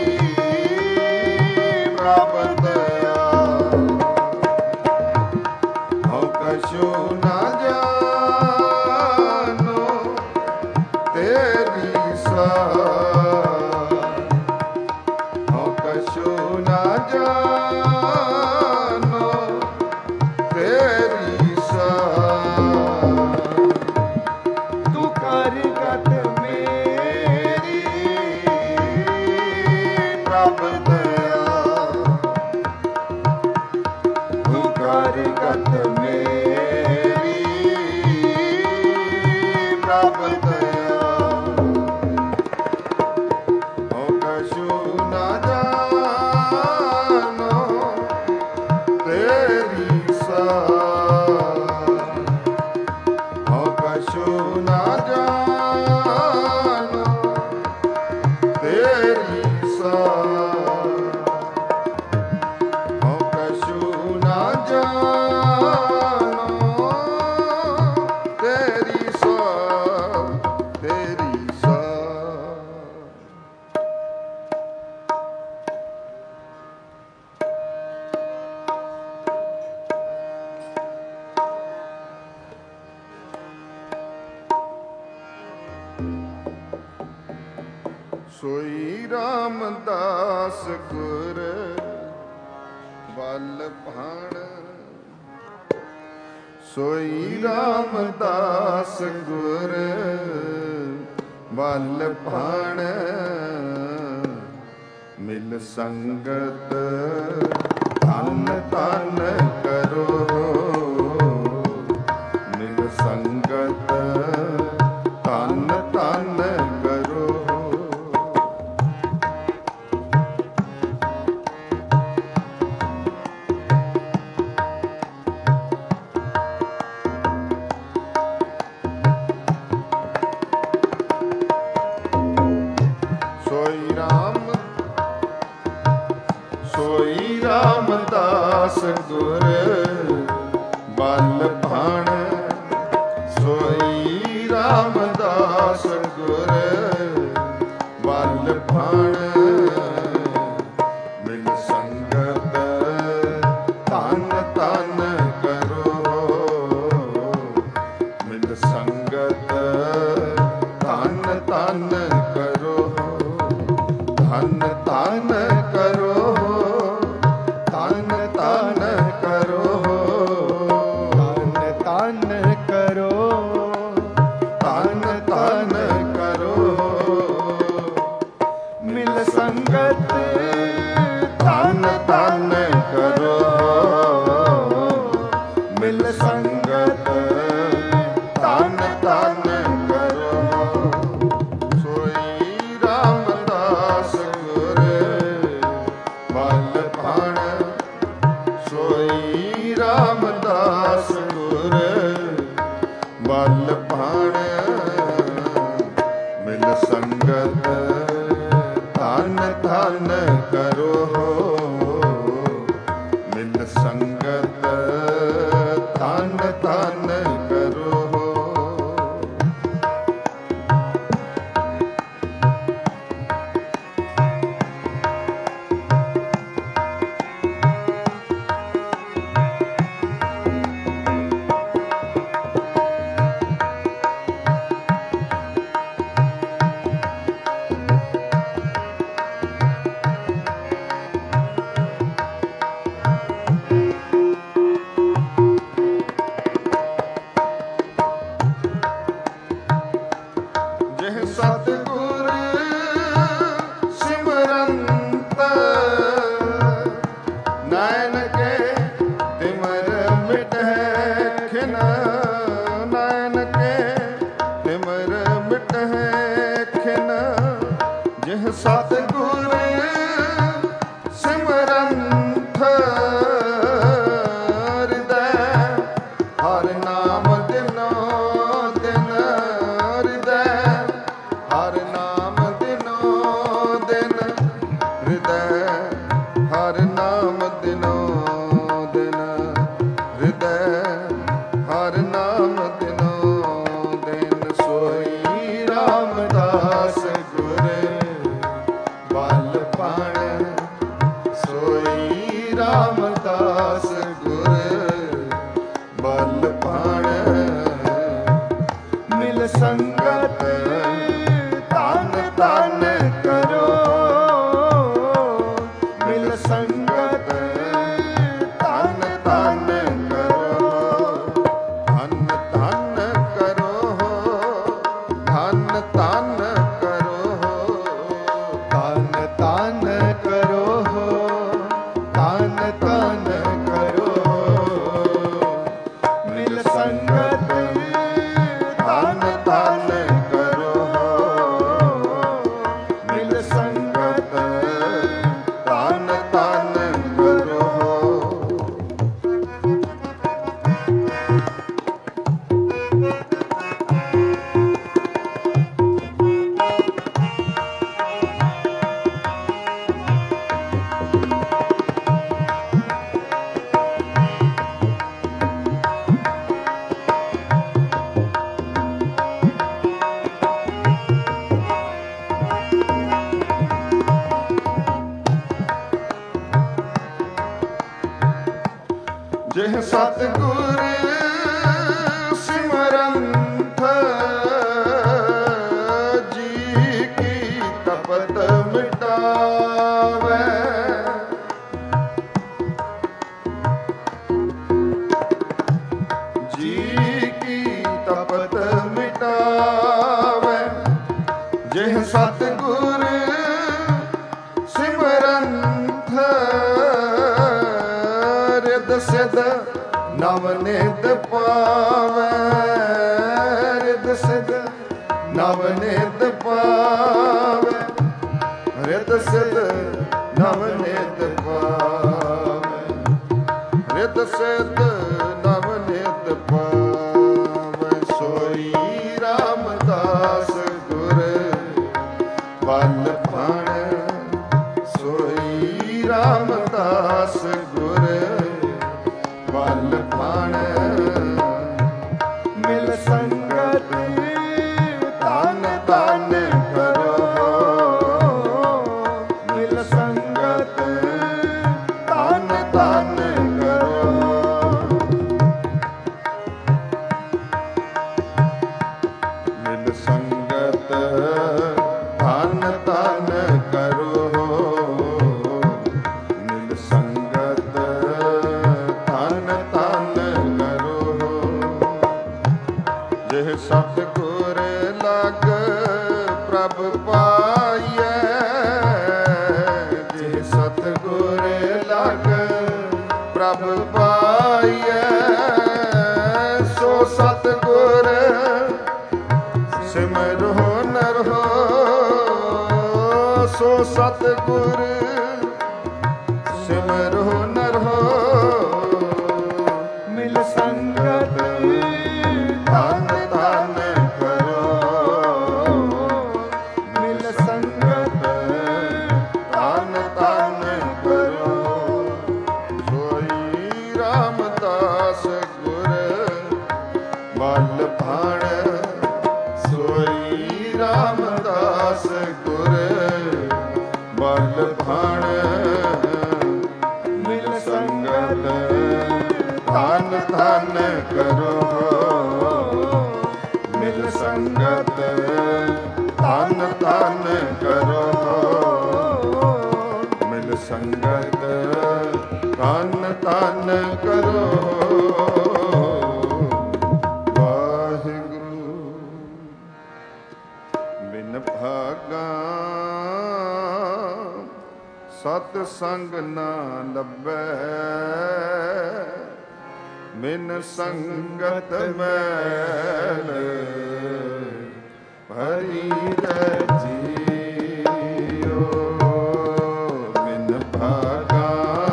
ਪ੍ਰਭ ਦਇਆ। ਹਉ ਕਛੂ ਨਾ ਜਾਣੋ ਤੇਰੀ ਸਾਰ। ਹਉ ਕਛੂ ਨਾ ਜਾਣੋ ਤੇਰੀ ਸਾਰ। ਤੂੰ ਕਰ ਗਤ ਮੇਰੀ ਪ੍ਰਭ ਦਇਆ। ਤੂੰ ਕਰ ਗਤ ਮੇਰੀ ਪ੍ਰਭ ਦਇਆ। ਹਉ ਕਛੂ ਨਾ ਜਾਣੋ ਤੇਰੀ ਸਾਰ। ਹਉ ਕਛੂ ਨਾ ਜਾਣੋ ਤੇਰੀ ਸਾਰ। ਹਉ ਕਛੂ ਨਾ ਜਾਣੋ ਤੇਰੀ ਸਾਰ, ਤੇਰੀ ਸਾਰ। ਸੋਈ ਰਾਮਦਾਸ ਗੁਰ ਵੱਲ ਭਾਣ। ਸੋਈ ਰਾਮਦਾਸ ਗੁਰ ਵੱਲ ਭਾਣ। ਮਿਲ ਸੰਗਤ ਧਨ ਧਨ ਕਰੋ। ਮਿਲ ਸੰਗਤ ਧਨ ਧਨ ਕਰੋ। ਸੋਈ ਰਾਮ ਸੋਈ ਰਾਮਦਾਸ ਗੁਰ ਬਲ ਭਾਣ। ਸੋਈ ਰਾਮਦਾਸ ਗੁਰ ਬਲ ਭਾਣ। ਮਿਲ ਸੰਗਤ ਧਨ ਧਨ ਕਰੋ। ਮਿਲ ਸੰਗਤ ਧਨ ਧਨ ਕਰੋ। ਧਨ ਧਨ ਕਰੋ, ਧਨ ਧਨ ਕਰੋ, ਧਨ ਧਨ ਕਰੋ, ਧਨ ਧਨ ਕਰੋ, ਮਿਲ ਸੰਗਤ ਧਨ ਧਨ ਕਰੋ, ਮਿਲ ਸੰਗਤ ਧਨ ਧਨ ਕਰੋ, ਸੋਈ ਰਾਮਦਾਸ ਗੁਰ ਬਲ ਭਾਣ, ਸੋਈ ਰਾਮਦਾਸ ਗੁਰ ਬਲ ਭਾਣ, ਮਿਲ ਸੰਗਤ ਧਨ ਧਨ ਕਰੋ, ਮਿਲ ਸੰਗਤ ਧਨ ਧਨ ਕਰੋ। ਜਿਹ ਸਤਿਗੁਰ ਸਿਮਰੰਤ, ਨੈਣ ਕੇ ਤਿਮਰ ਮਿਟਹਿ ਖਿਨ, ਨੈਣ ਕੇ ਤਿਮਰ ਮਿਟਹਿ ਖਿਨ, ਜਿਹ ਸਤਿਗੁਰ ਸਿਮਰੰਤ, ਹਿਰਦੈ ਹਰਿ ਨਾਮ ਦਿਨੋ ਦਿਨ, ਹਿਰਦੈ ਹਰਿ ਨਾਮ ਦਿਨੋ ਦਿਨ, ਹਿਰਦੈ ਹਰਿ ਨਾਮ ਦਿਨੋ ਦਿਨ, ਹਿਰਦੈ ਹਰਿ ਨਾਮ ਦਿਨੋ ਦਿਨ, ਸੋਈ ਰਾਮਦਾਸ ਗੁਰ ਬਲ ਭਾਣ, ਸੋਈ ਰਾਮਦਾਸ ਗੁਰ ਬਲ ਭਾਣ, ਮਿਲ ਸੰਗਤ ਧਨ ਧਨ ਕਰੋ, ਮਿਲ ਸੰਗਤ ਧਨ ਧਨ ਕਰੋ, ਧਨ ਧਨ ਕਰੋ, ਧਨ ਧਨ ਕਰੋ, ਧਨ ਧਨ ਕਰੋ, ਧਨ ਧਨ ਕਰੋ, ਮਿਲ ਸੰਗਤ ਧਨ ਧਨ ਕਰੋ, ਮਿਲ ਸੰਗਤ ਧਨ ਧਨ ਕਰੋ। ਜਿਹ ਸਤਿਗੁਰ ਸਿਮਰੰਤ, ਜੀ ਕੀ ਤਪਤ ਮਿਟਾਵੈ, ਜੀ ਕੀ ਤਪਤ ਮਿਟਾਵੈ, ਜਿਹ ਸਤਿਗੁਰ ਸਿਮਰੰਤ, ਰਿਦ ਸਿਧ ਨਵ ਨਿਤ ਪਾਵੈ, ਰਿਦ ਸਿਧ ਨਵ ਨਿਤ ਪਾਵੈ, ਰਿਦ ਸਿਧ ਨਵ ਨਿਤ ਪਾਵੈ, ਰਿਦ ਸਿਧ ਨਵ ਨਿਤ ਪਾਵੈ, ਸੋਈ ਰਾਮਦਾਸ ਗੁਰ ਬਲ ਭਾਣ, ਸੋਈ ਰਾਮਦਾਸ ਗੁਰ ਬਲ ਭਾਣ, ਮਿਲ ਸੰਗਤ ਧਨ ਧਨ ਕਰੋ, ਮਿਲ ਸੰਗਤ ਧਨ ਧਨ ਕਰੋ, ਮਿਲ ਸੰਗਤ ਧਨ ਧਨ ਕਰੋ, ਸਤਿਗੁਰ ਸਿਮਰੋ ਨਰਹੋ ਮਿਲ ਸੰਗਤ ਧਨ ਧਨ ਕਰੋ ਮਿਲ ਸੰਗਤ ਧਨ ਧਨ ਕਰੋ ਸੋਈ ਰਾਮਦਾਸ ਗੁਰ ਬਲ ਭਾਣ ਸੋਈ ਰਾਮਦਾਸ ਗੁਰ ਬਲ ਭਾਣ ਮਿਲ ਸੰਗਤ ਧਨ ਧਨ ਕਰੋ ਮਿਲ ਸੰਗਤ ਧਨ ਧਨ ਕਰੋ ਮਿਲ ਸੰਗਤ ਧਨ ਧਨ ਕਰੋ ਵਾਹਿਗੁਰੂ ਬਿਨ ਭਾਗਾ ਸਤ ਸੰਗ ਨਾ ਲੱਭੈ ਬਿਨ ਸੰਗਤ ਮੈਲ ਭਰੀ ਜੀਓ ਬਿਨ ਭਾਗਾ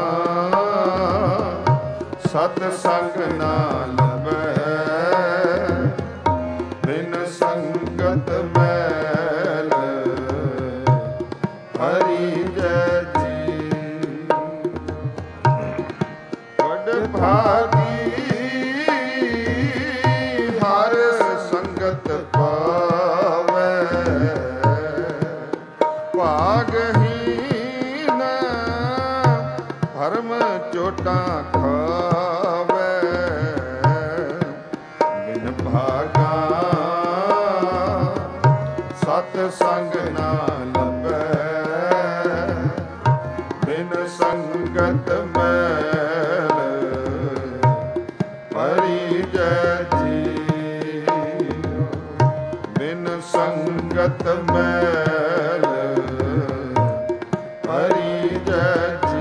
ਸਤ ਸੰਗ ਨਾ ਲੱਭੈ ਬਿਨ ਸੰਗਤ ਮੈਲ ਭਰੀ ਜੀ ਵਡ ਭਾਗੀ ਹਰ ਸੰਗਤ ਪਾਵੈ ਭਾਗਹੀਨ ਭਰਮ ਚੋਟਾਂ ਖਾਵੈ ਬਿਨ ਭਾਗਾ ਸਤ ਸੰਗ ਨਾ ਲੱਭੈ ਬਿਨ ਸੰਗਤ ਮੈਲ ਭਰੀ ਜੀ ਬਿਨ ਸੰਗਤ ਮੈਲ ਭਰੀ ਜੀ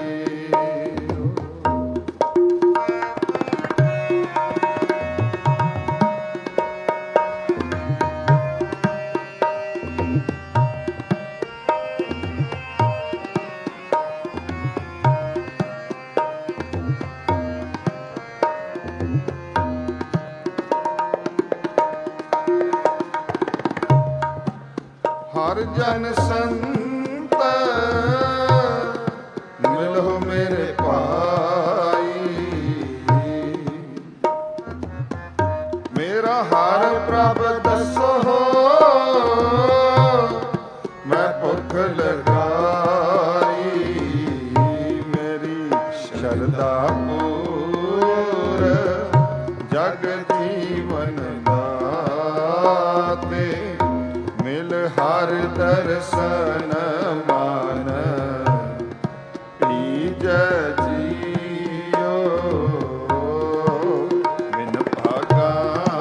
ਹਰ ਜਨ ਸੰਤ ਮਿਲੋ ਮੇਰੇ ਭਾਈ ਮੇਰਾ ਹਰ ਪ੍ਰਭ ਦੱਸੋ ਮੈਂ ਭੁੱਖ ਲਗਾਈ ਮੇਰੀ ਸ਼ਰਧਾ ਪੂਰ ਜਗ ਜੀਵਨ ਦਾਤੇ ਮਿਲ ਹਰ ਦਰਸ਼ਨ ਮਾਨ ਪੀਜ ਜੀਓ ਬਿਨ ਭਾਗਾ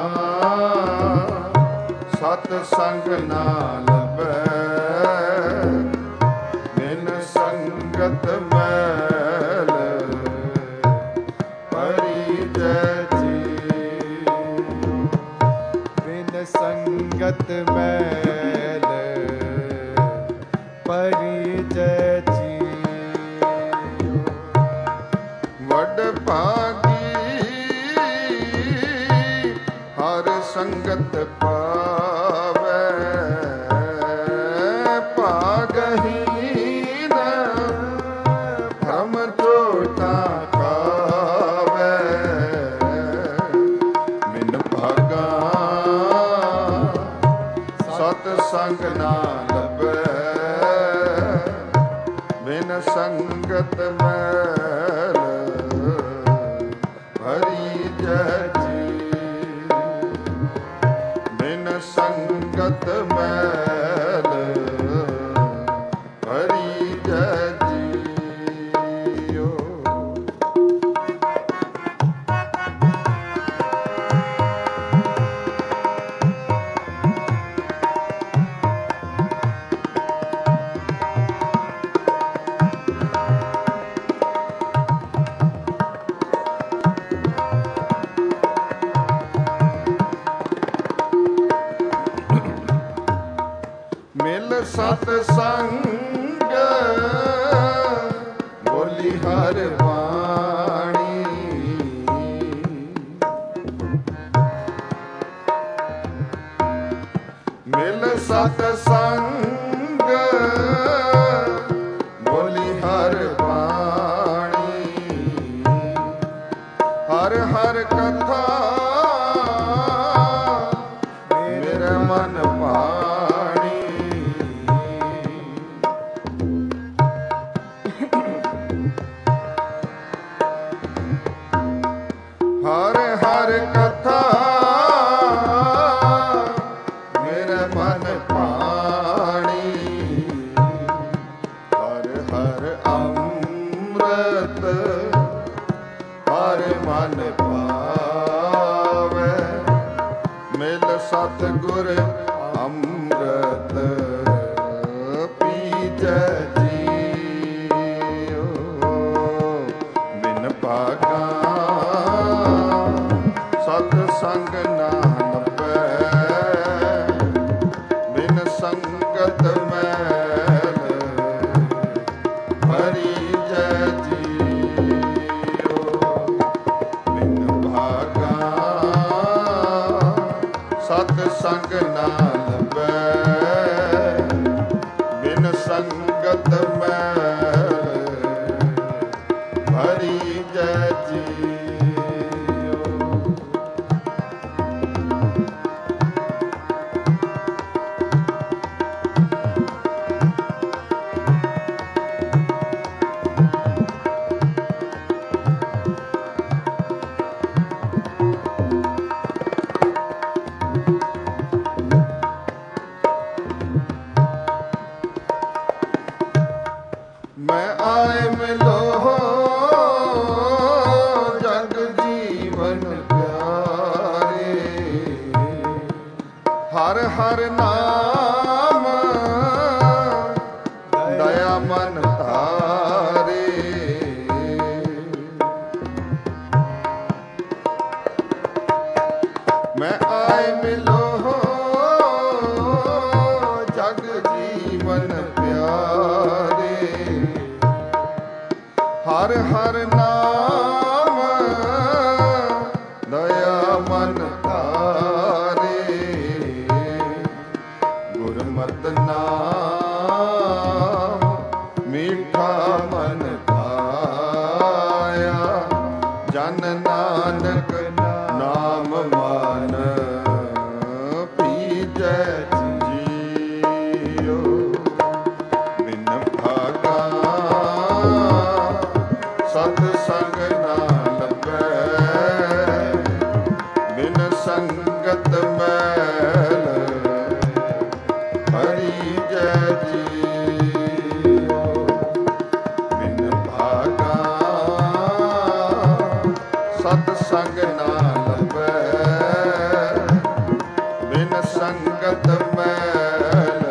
ਸਤ ਸੰਗ ਨਾ ਲੱਭੈ ਬਿਨ ਸੰਗਤ ਮੈਲ ਭਰੀ ਜੀ ਬਿਨ ਸੰਗਤ ਮੈਲ ਭਰੀ ਜੀ ਵਡ ਭਾਗੀ ਹਰ ਸੰਗਤ ਪਾਵੈ ਭਾਗਹੀਨ ਭ੍ਰਮ ਚੋਟਾਂ ਖਾਵੈ ਬਿਨ ਭਾਗਾ ਸਤ ਸੰਗ ਨਾ ਲੱਭੈ ਬਿਨ ਸੰਗਤ ਮੈਲ ਭਰੀ ਜੀ ਬਿਨ ਸੰਗਤ ਮੈਲ ਭਰੀ ਜੀਓ ਮਿਲ ਸਤ ਸੰਗ ਹਰ ਕਥਾ ਮੇਰੇ ਮਨ ਭਾਣੀ। ਹਰ ਹਰ ਕਥਾ ਮੇਰੇ ਮਨ ਭਾਣੀ। ਹਰ ਹਰ ਅੰਮ੍ਰਿਤ ਹਰ ਮਨ ਪਾਵੈ। ਮਿਲ ਸਤਿਗੁਰ ਅੰਮ੍ਰਿਤ ਪੀਜੈ ਜੀਉ। ਬਿਨ ਭਾਗਾ ਸਤ ਸੰਗ ਨਾ ਲੱਭੈ। ਬਿਨ ਸੰਗਤ ਮੈਲ ਭਰੀ ਜੈ ਜੀਉ। ਬਿਨ ਭਾਗਾ ਸਤ ਸੰਗ ਨਾ ਲੱਭੈ। ਬਿਨ ਸੰਗਤ ਮੈਲ ਭਰੀ ਜੈ ਜੀਉ। ਮੈਂ ਆਏ ਮਿਲੋ ਜਗ ਜੀਵਨ ਪਿਆਰੇ। ਹਰ ਹਰ ਨਾਮ ਦਇਆ ਮਨ ਧਾਰੇ। ਮੈਂ ਆਏ ਮਿਲੋ ਜਗ ਜੀਵਨ ਪਿਆਰੇ। ਹਰ ਹਰ ਨਾਮ ਦਇਆ ਮਨ ਧਾਰੇ। ਗੁਰਮਤਿ ਨਾਮ ਮੀਠਾ ਮਨ ਪਾਇਆ। ਜਨ ਨਾਨਕ ਨਾਮ ਮਨ ਪੀਜੈ ਜੀਉ। ਬਿਨ ਭਾਗਾ ਸਤ ਸੰਗ ਨਾ ਲੱਭੈ। ਬਿਨ ਸੰਗਤ ਮੈਲ ਭਰੀ ਜੈ ਜੀਉ। ਬਿਨ ਭਾਗਾ ਸਤ ਸੰਗ ਨਾ ਲੱਭੈ। ਬਿਨ ਸੰਗਤ ਮੈਲ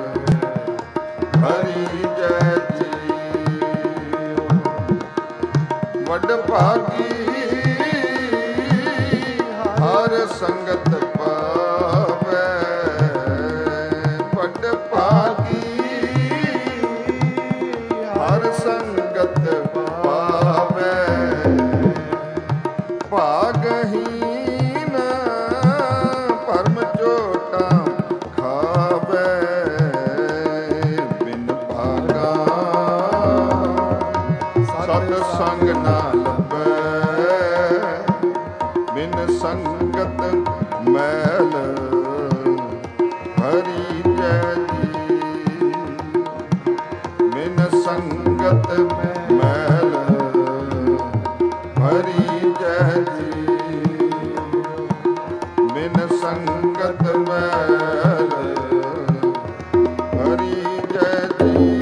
ਭਰੀ ਜੈ ਜੀਉ। ਵੱਡ ਭਾਗੀ ਹਰ ਸੰਗਤ ਪਾਵੈ। ਵੱਡ ਭਾਗੀ ਹਰ ਸੰਗਤ ਪਾਵੈ। ਭਾਗਹੀਨ ਪਰਮ ਚੋਟਾ ਖਾਵੈ। ਬਿਨ ਭਾਗਾ ਸਤ ਸੰਗ ਨਾ ਲੱਭੈ। ਬਿਨ ਸੰਗਤ ਮੈਲ ਭਰੀ ਜੈ ਜੀਉ। ਬਿਨ ਸੰਗਤ ਮੈਲ ਭਰੀ ਜੈ ਜੀਉ। ਬਿਨ ਸੰਗਤ ਮੈਲ ਭਰੀ ਜੈ ਜੀਉ।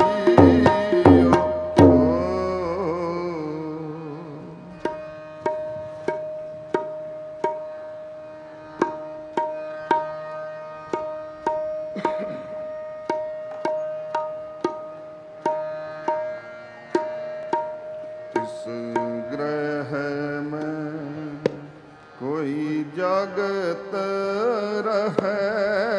इस ग्रह में कोई जगत रहे।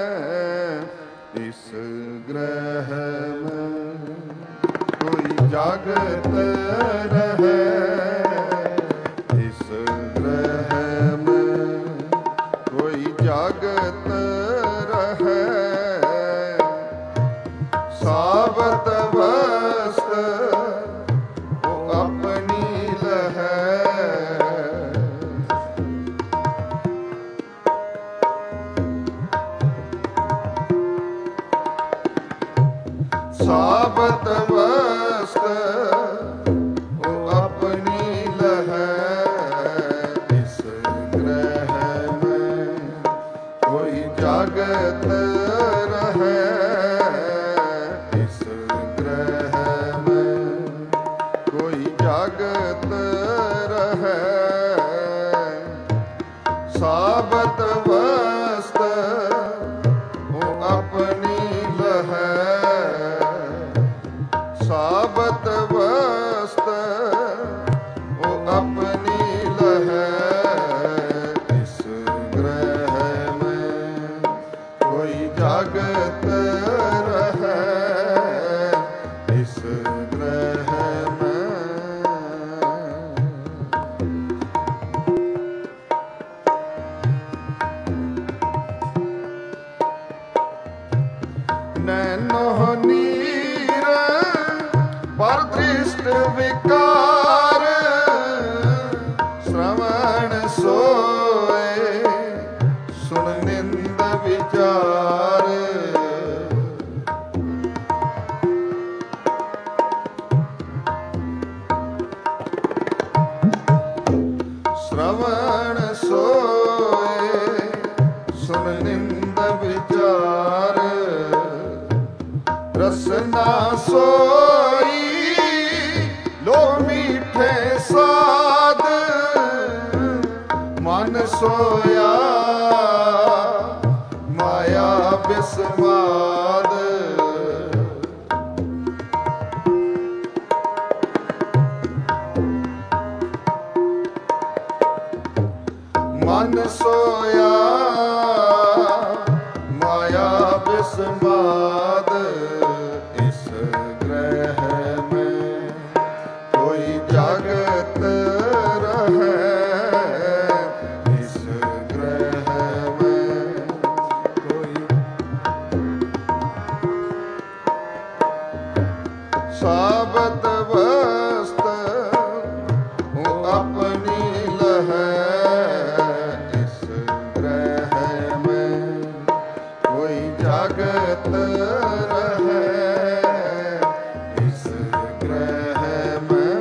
इस ग्रह में कोई जगत रहे। इस ग्रह में कोई जगत रहे। साबत वस्त अपनी लहै। जागत रहै। साबत वस्त वो अपनी लहै। साबत वस्त वो अपनी लहै। इस ग्रह में कोई जागत रहै। इस ग्रह नैनो नीर पर दृष्ट विकार। श्रवण सोए सुन निंद विचार। श्रवण सोए सुन निंद विचार। रसना सोई लो मीठे साध। मन सोया माया बिस्माद। मन सोया माया बिस्माद। इस ग्रह में कोई जागत रहै। इस ग्रह में कोई साबत वस्त वो अपनी लहै। इस ग्रह में कोई जागत रहै। इस ग्रह में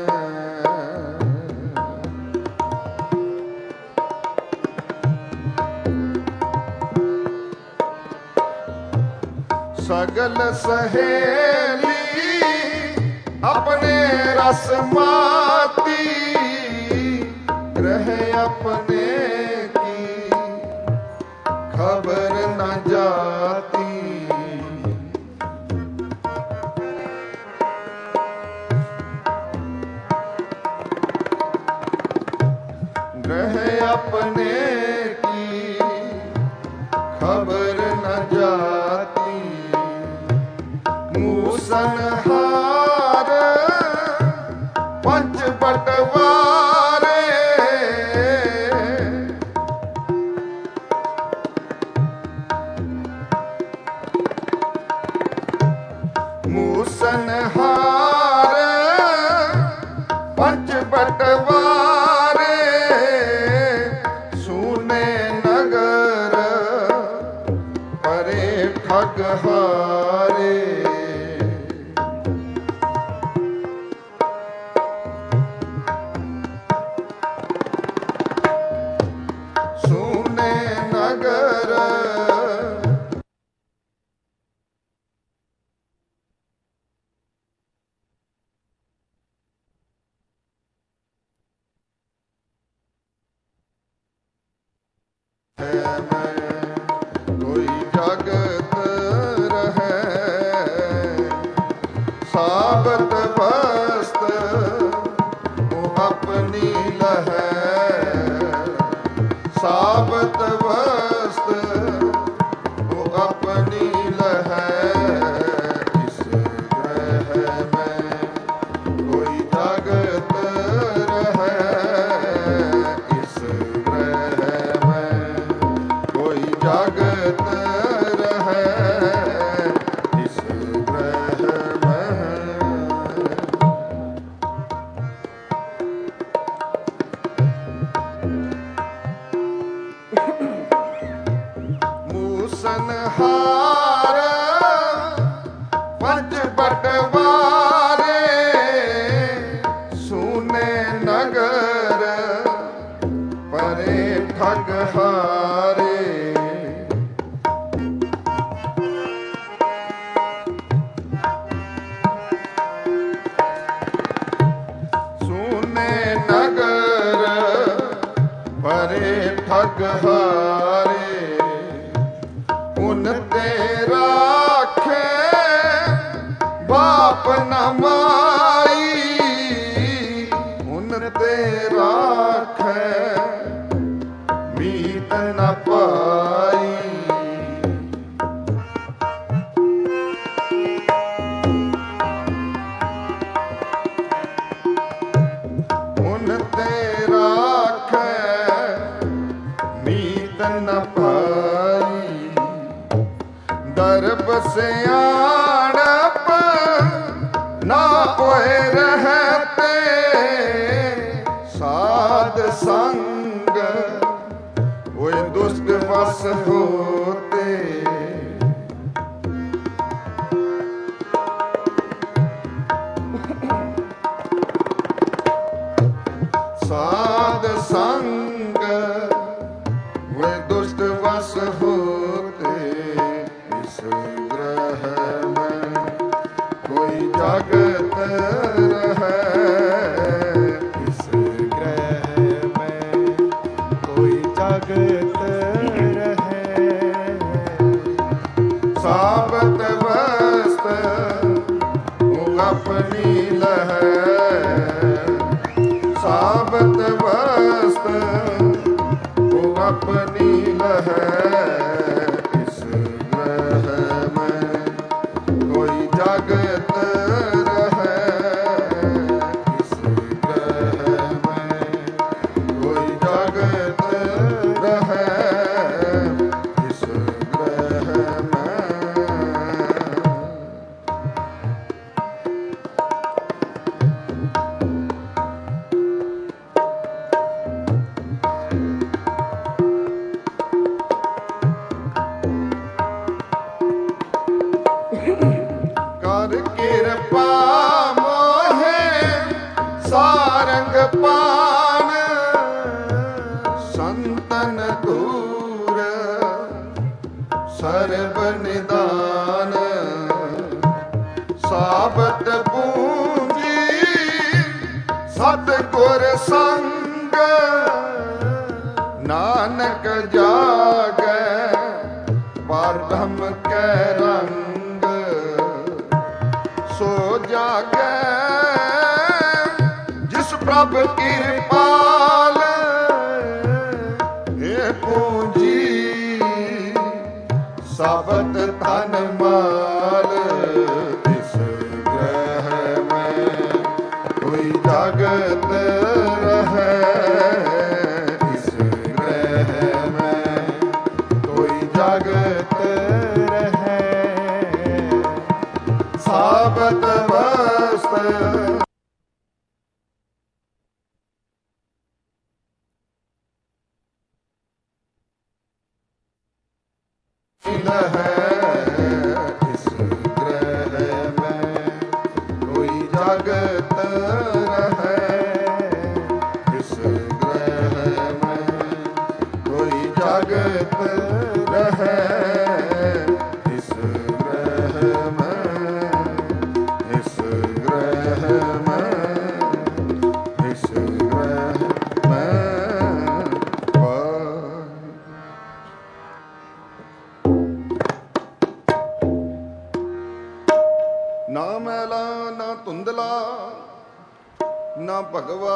सगल सहेली अपने रस माती। ग्रह अपने की खबर न जाती। ग्रह अपने की खबर न जाती। मूसन हार पंच बटवारे। मूसन हार पंच बटवारे। सूने नगर परे ठग हारे। सूने नगर कोई जागत रहै। साबत वस्त वो अपनी लहै। साबत वस्त वो अपनी लहै। इस ग्रह में कोई जागत रहै। इस ग्रह में कोई जागत रहै। इस ग्रह में ਆਪਣਾ ਮਾਈ ਉਨ ਤੇ ਰਾਖੈ ਮੀਤ ਨ ਪਾਈ। ਉਨ ਤੇ ਰਾਖੈ ਮੀਤ ਨ ਪਾਈ। ਦਰਬ ਸਿਆਣਪ ਨਾ ਹੋਏ ਰਹਤੇ ਸਾਧ ਸੰਗ ਹੋਏ ਦੁਸ਼ਟ ਵਸ ਹੋਤੇ। ਸਾਧ ਸੰਗ ਹੋਏ ਦੁਸ਼ਟ ਵਸ ਹੋਤੇ। ਇਸ ਗ੍ਰਹਿ ਮੈਂ ਕੋਈ ਜਗਤ ਰਹੈ। ਇਸ ਗ੍ਰਹਿ ਮੈਂ ਕੋਈ ਜਗਤ ਰਹੈ। ਸਾਬਤ ਵਸਤ ਉਹ ਆਪਣੀ ਲਹੈ। ਸਾਬਤ ਵਸਤ ਉਹ ਆਪਣੀ ਲਹੈ। ਇਸ ਗ੍ਰਹਿ ਮੈਂ ਕੋਈ ਜਗਤ ਰਹੈ। ਇਸ ਗ੍ਰਹਿ ਮੈਂ ਕੋਈ ਜਗਤ ਰਹੈ। ਇਸ ਗ੍ਰਹਿ ਮੈਂ ਕਰ ਕਿਰਪਾ ਮੋਹੇ ਸਾਰੰਗ ਪਾਨ ਸੰਤਨ ਦੂਰ ਸਰਬ ਨਿਦਾਨ। ਸਾਬਤ ਪੂੰਜੀ ਸਤਿਗੁਰ ਸੰਗ ਨਾਨਕ ਜਾਗੈ ਪਰਧਮ ਕੈ ਰੰਗ। ਸੋ ਜਾਗੈ ਜਿਸ ਪ੍ਰਭ ਕਿਰਪਾਲ ਏ ਪੂੰਜੀ ਸਾਬਤ ਧਨ ਮਾਲ। ਇਸ ਗ੍ਰਹਿ ਮੈਂ ਕੋਈ ਜਗਤ ਰਹੈ। ਇਸ ਗ੍ਰਹਿ ਮੈਂ ਕੋਈ ਜਗਤ ਰਹੈ। ਸਾਬਤ ਵਸਤ ਲਹੈ। ਇਸ ਗ੍ਰਹਿ ਮੈਂ ਕੋਈ ਜਗਤ ਰਹੈ। ਇਸ ਗ੍ਰਹਿ ਮੈਂ ਕੋਈ ਜਗਤ ਰਹੈ। ਇਸ ਗ੍ਰਹਿ ਮੈਂ ਇਸ ਗ੍ਰਹਿ ਮੈਂ ਇਸ ਗ੍ਰਹਿ ਮੈਂ ਪਾਈ। ਨਾ ਮੈਲਾ ਨਾ ਧੁੰਦਲਾ ਨਾ ਭਗਵਾ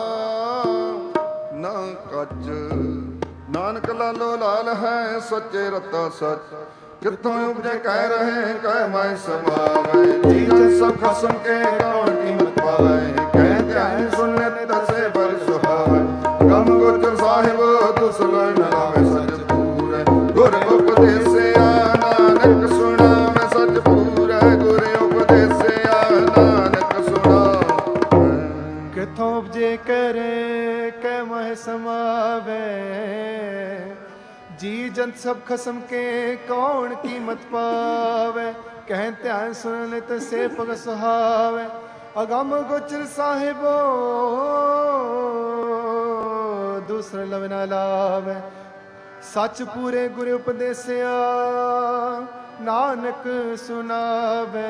ਨਾ ਕੱਚ। ਨਾਨਕ ਲਾਲੋ ਲਾਲ ਹੈ ਸੱਚੇ ਰਤਾ ਸੱਚ। ਕਿੱਥੋਂ ਉਪਜੇ ਕਹਿ ਰਹੇ ਕਹਿ ਮੈਂ ਸਮਾਵੈ। ਜੀ ਜਨ ਸਭ ਖਸਮ ਕੇ ਕੌਣ ਕੀਮਤ ਪਾਵੈ। ਕਹਿ ਧਿਆਨ ਸੁਣਨੇ ਦਸੇ ਪਰ ਸੁਹਾਵੈ। ਗਮ ਗੋਚਰ ਸਾਹਿਬ ਦੁਸਲਨ ਨ ਲਾਵੇ ਸਚ ਪੂਰੈ। ਗੁਰ ਉਪਦੇਸਿਆ ਨਾਨਕ ਸੁਣਾਵੈ ਸਚ ਪੂਰੈ। ਗੁਰ ਉਪਦੇਸਿਆ ਨਾਨਕ ਸੁਣਾਵੈ। ਕਿਥੋਂ ਉਪਜੇ ਕਰੇ ਕਹਿ ਮਹਿ ਸਮਾਵੈ। ਜੀ ਜੰਤ ਸਭ ਖਸਮ ਕੇ ਕੌਣ ਕੀਮਤ ਪਾਵੈ। ਕਹਿ ਧਿਆਨ ਸੁਣ ਨਿਤ ਸੇ ਪਗ ਸੁਹਾਵੈ। ਅਗੰਮ ਗੋਚਰ ਸਾਹਿਬੋ ਦੂਸਰ ਲਵ ਨਾ ਲਾਵੈ। ਸੱਚ ਪੂਰੇ ਗੁਰ ਉਪਦੇਸਿਆ ਨਾਨਕ ਸੁਣਾਵੈ।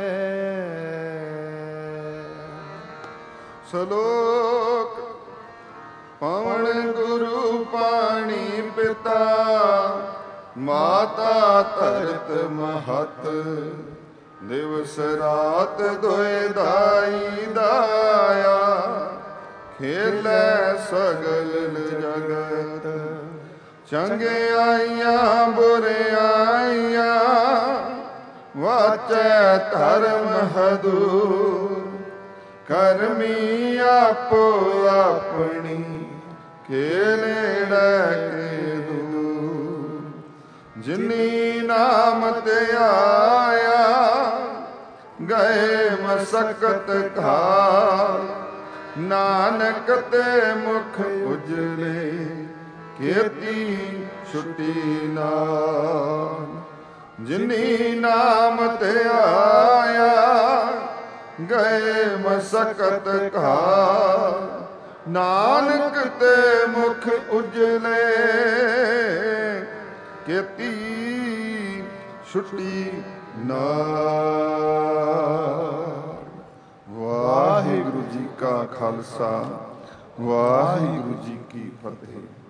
ਸ਼ਲੋਕ ਪਵਨ ਗੁਰੂ ਪਾਣੀ ਪਿਤਾ ਮਾਤਾ ਧਰਤ ਮਹਤ ਦਿਵਸ ਰਾਤ ਦੋਇ ਦਾਈ ਦਾਇਆ, ਖੇਲੇ ਸਗਲ ਜਗਤ। ਚੰਗਿਆਈਆਂ ਬੁਰਿਆਈਆਂ, ਵਾਚੈ ਧਰਮ ਹਦੂਰ। ਕਰਮੀ ਆਪੋ ਆਪਣੀ, ਖੇਲੜਾ ਕੇ ਦੂਰ। ਜਿਨੀ ਨਾਮ ਤੇ ਆਇਆ, ਗਏ ਮਸਕਤ ਘਾਲ। ਨਾਨਕ ਤੇ ਮੁਖ ਉਜਲੇ, ਕੀਤੀ ਛੁੱਟੀ ਨਾਲ। ਜਿਨੀ ਨਾਮ ਤੇ ਆਇਆ, ਗਏ ਮਸਕਤ ਘਾਲ। ਨਾਨਕ ਤੇ ਮੁਖ ਉਜਲੇ, ਕੀਤੀ ਛੁੱਟੀ ਨਾਲ। ਵਾਹਿਗੁਰੂ ਜੀ ਕਾ ਖਾਲਸਾ, ਵਾਹਿਗੁਰੂ ਜੀ ਕੀ ਫਤਿਹ।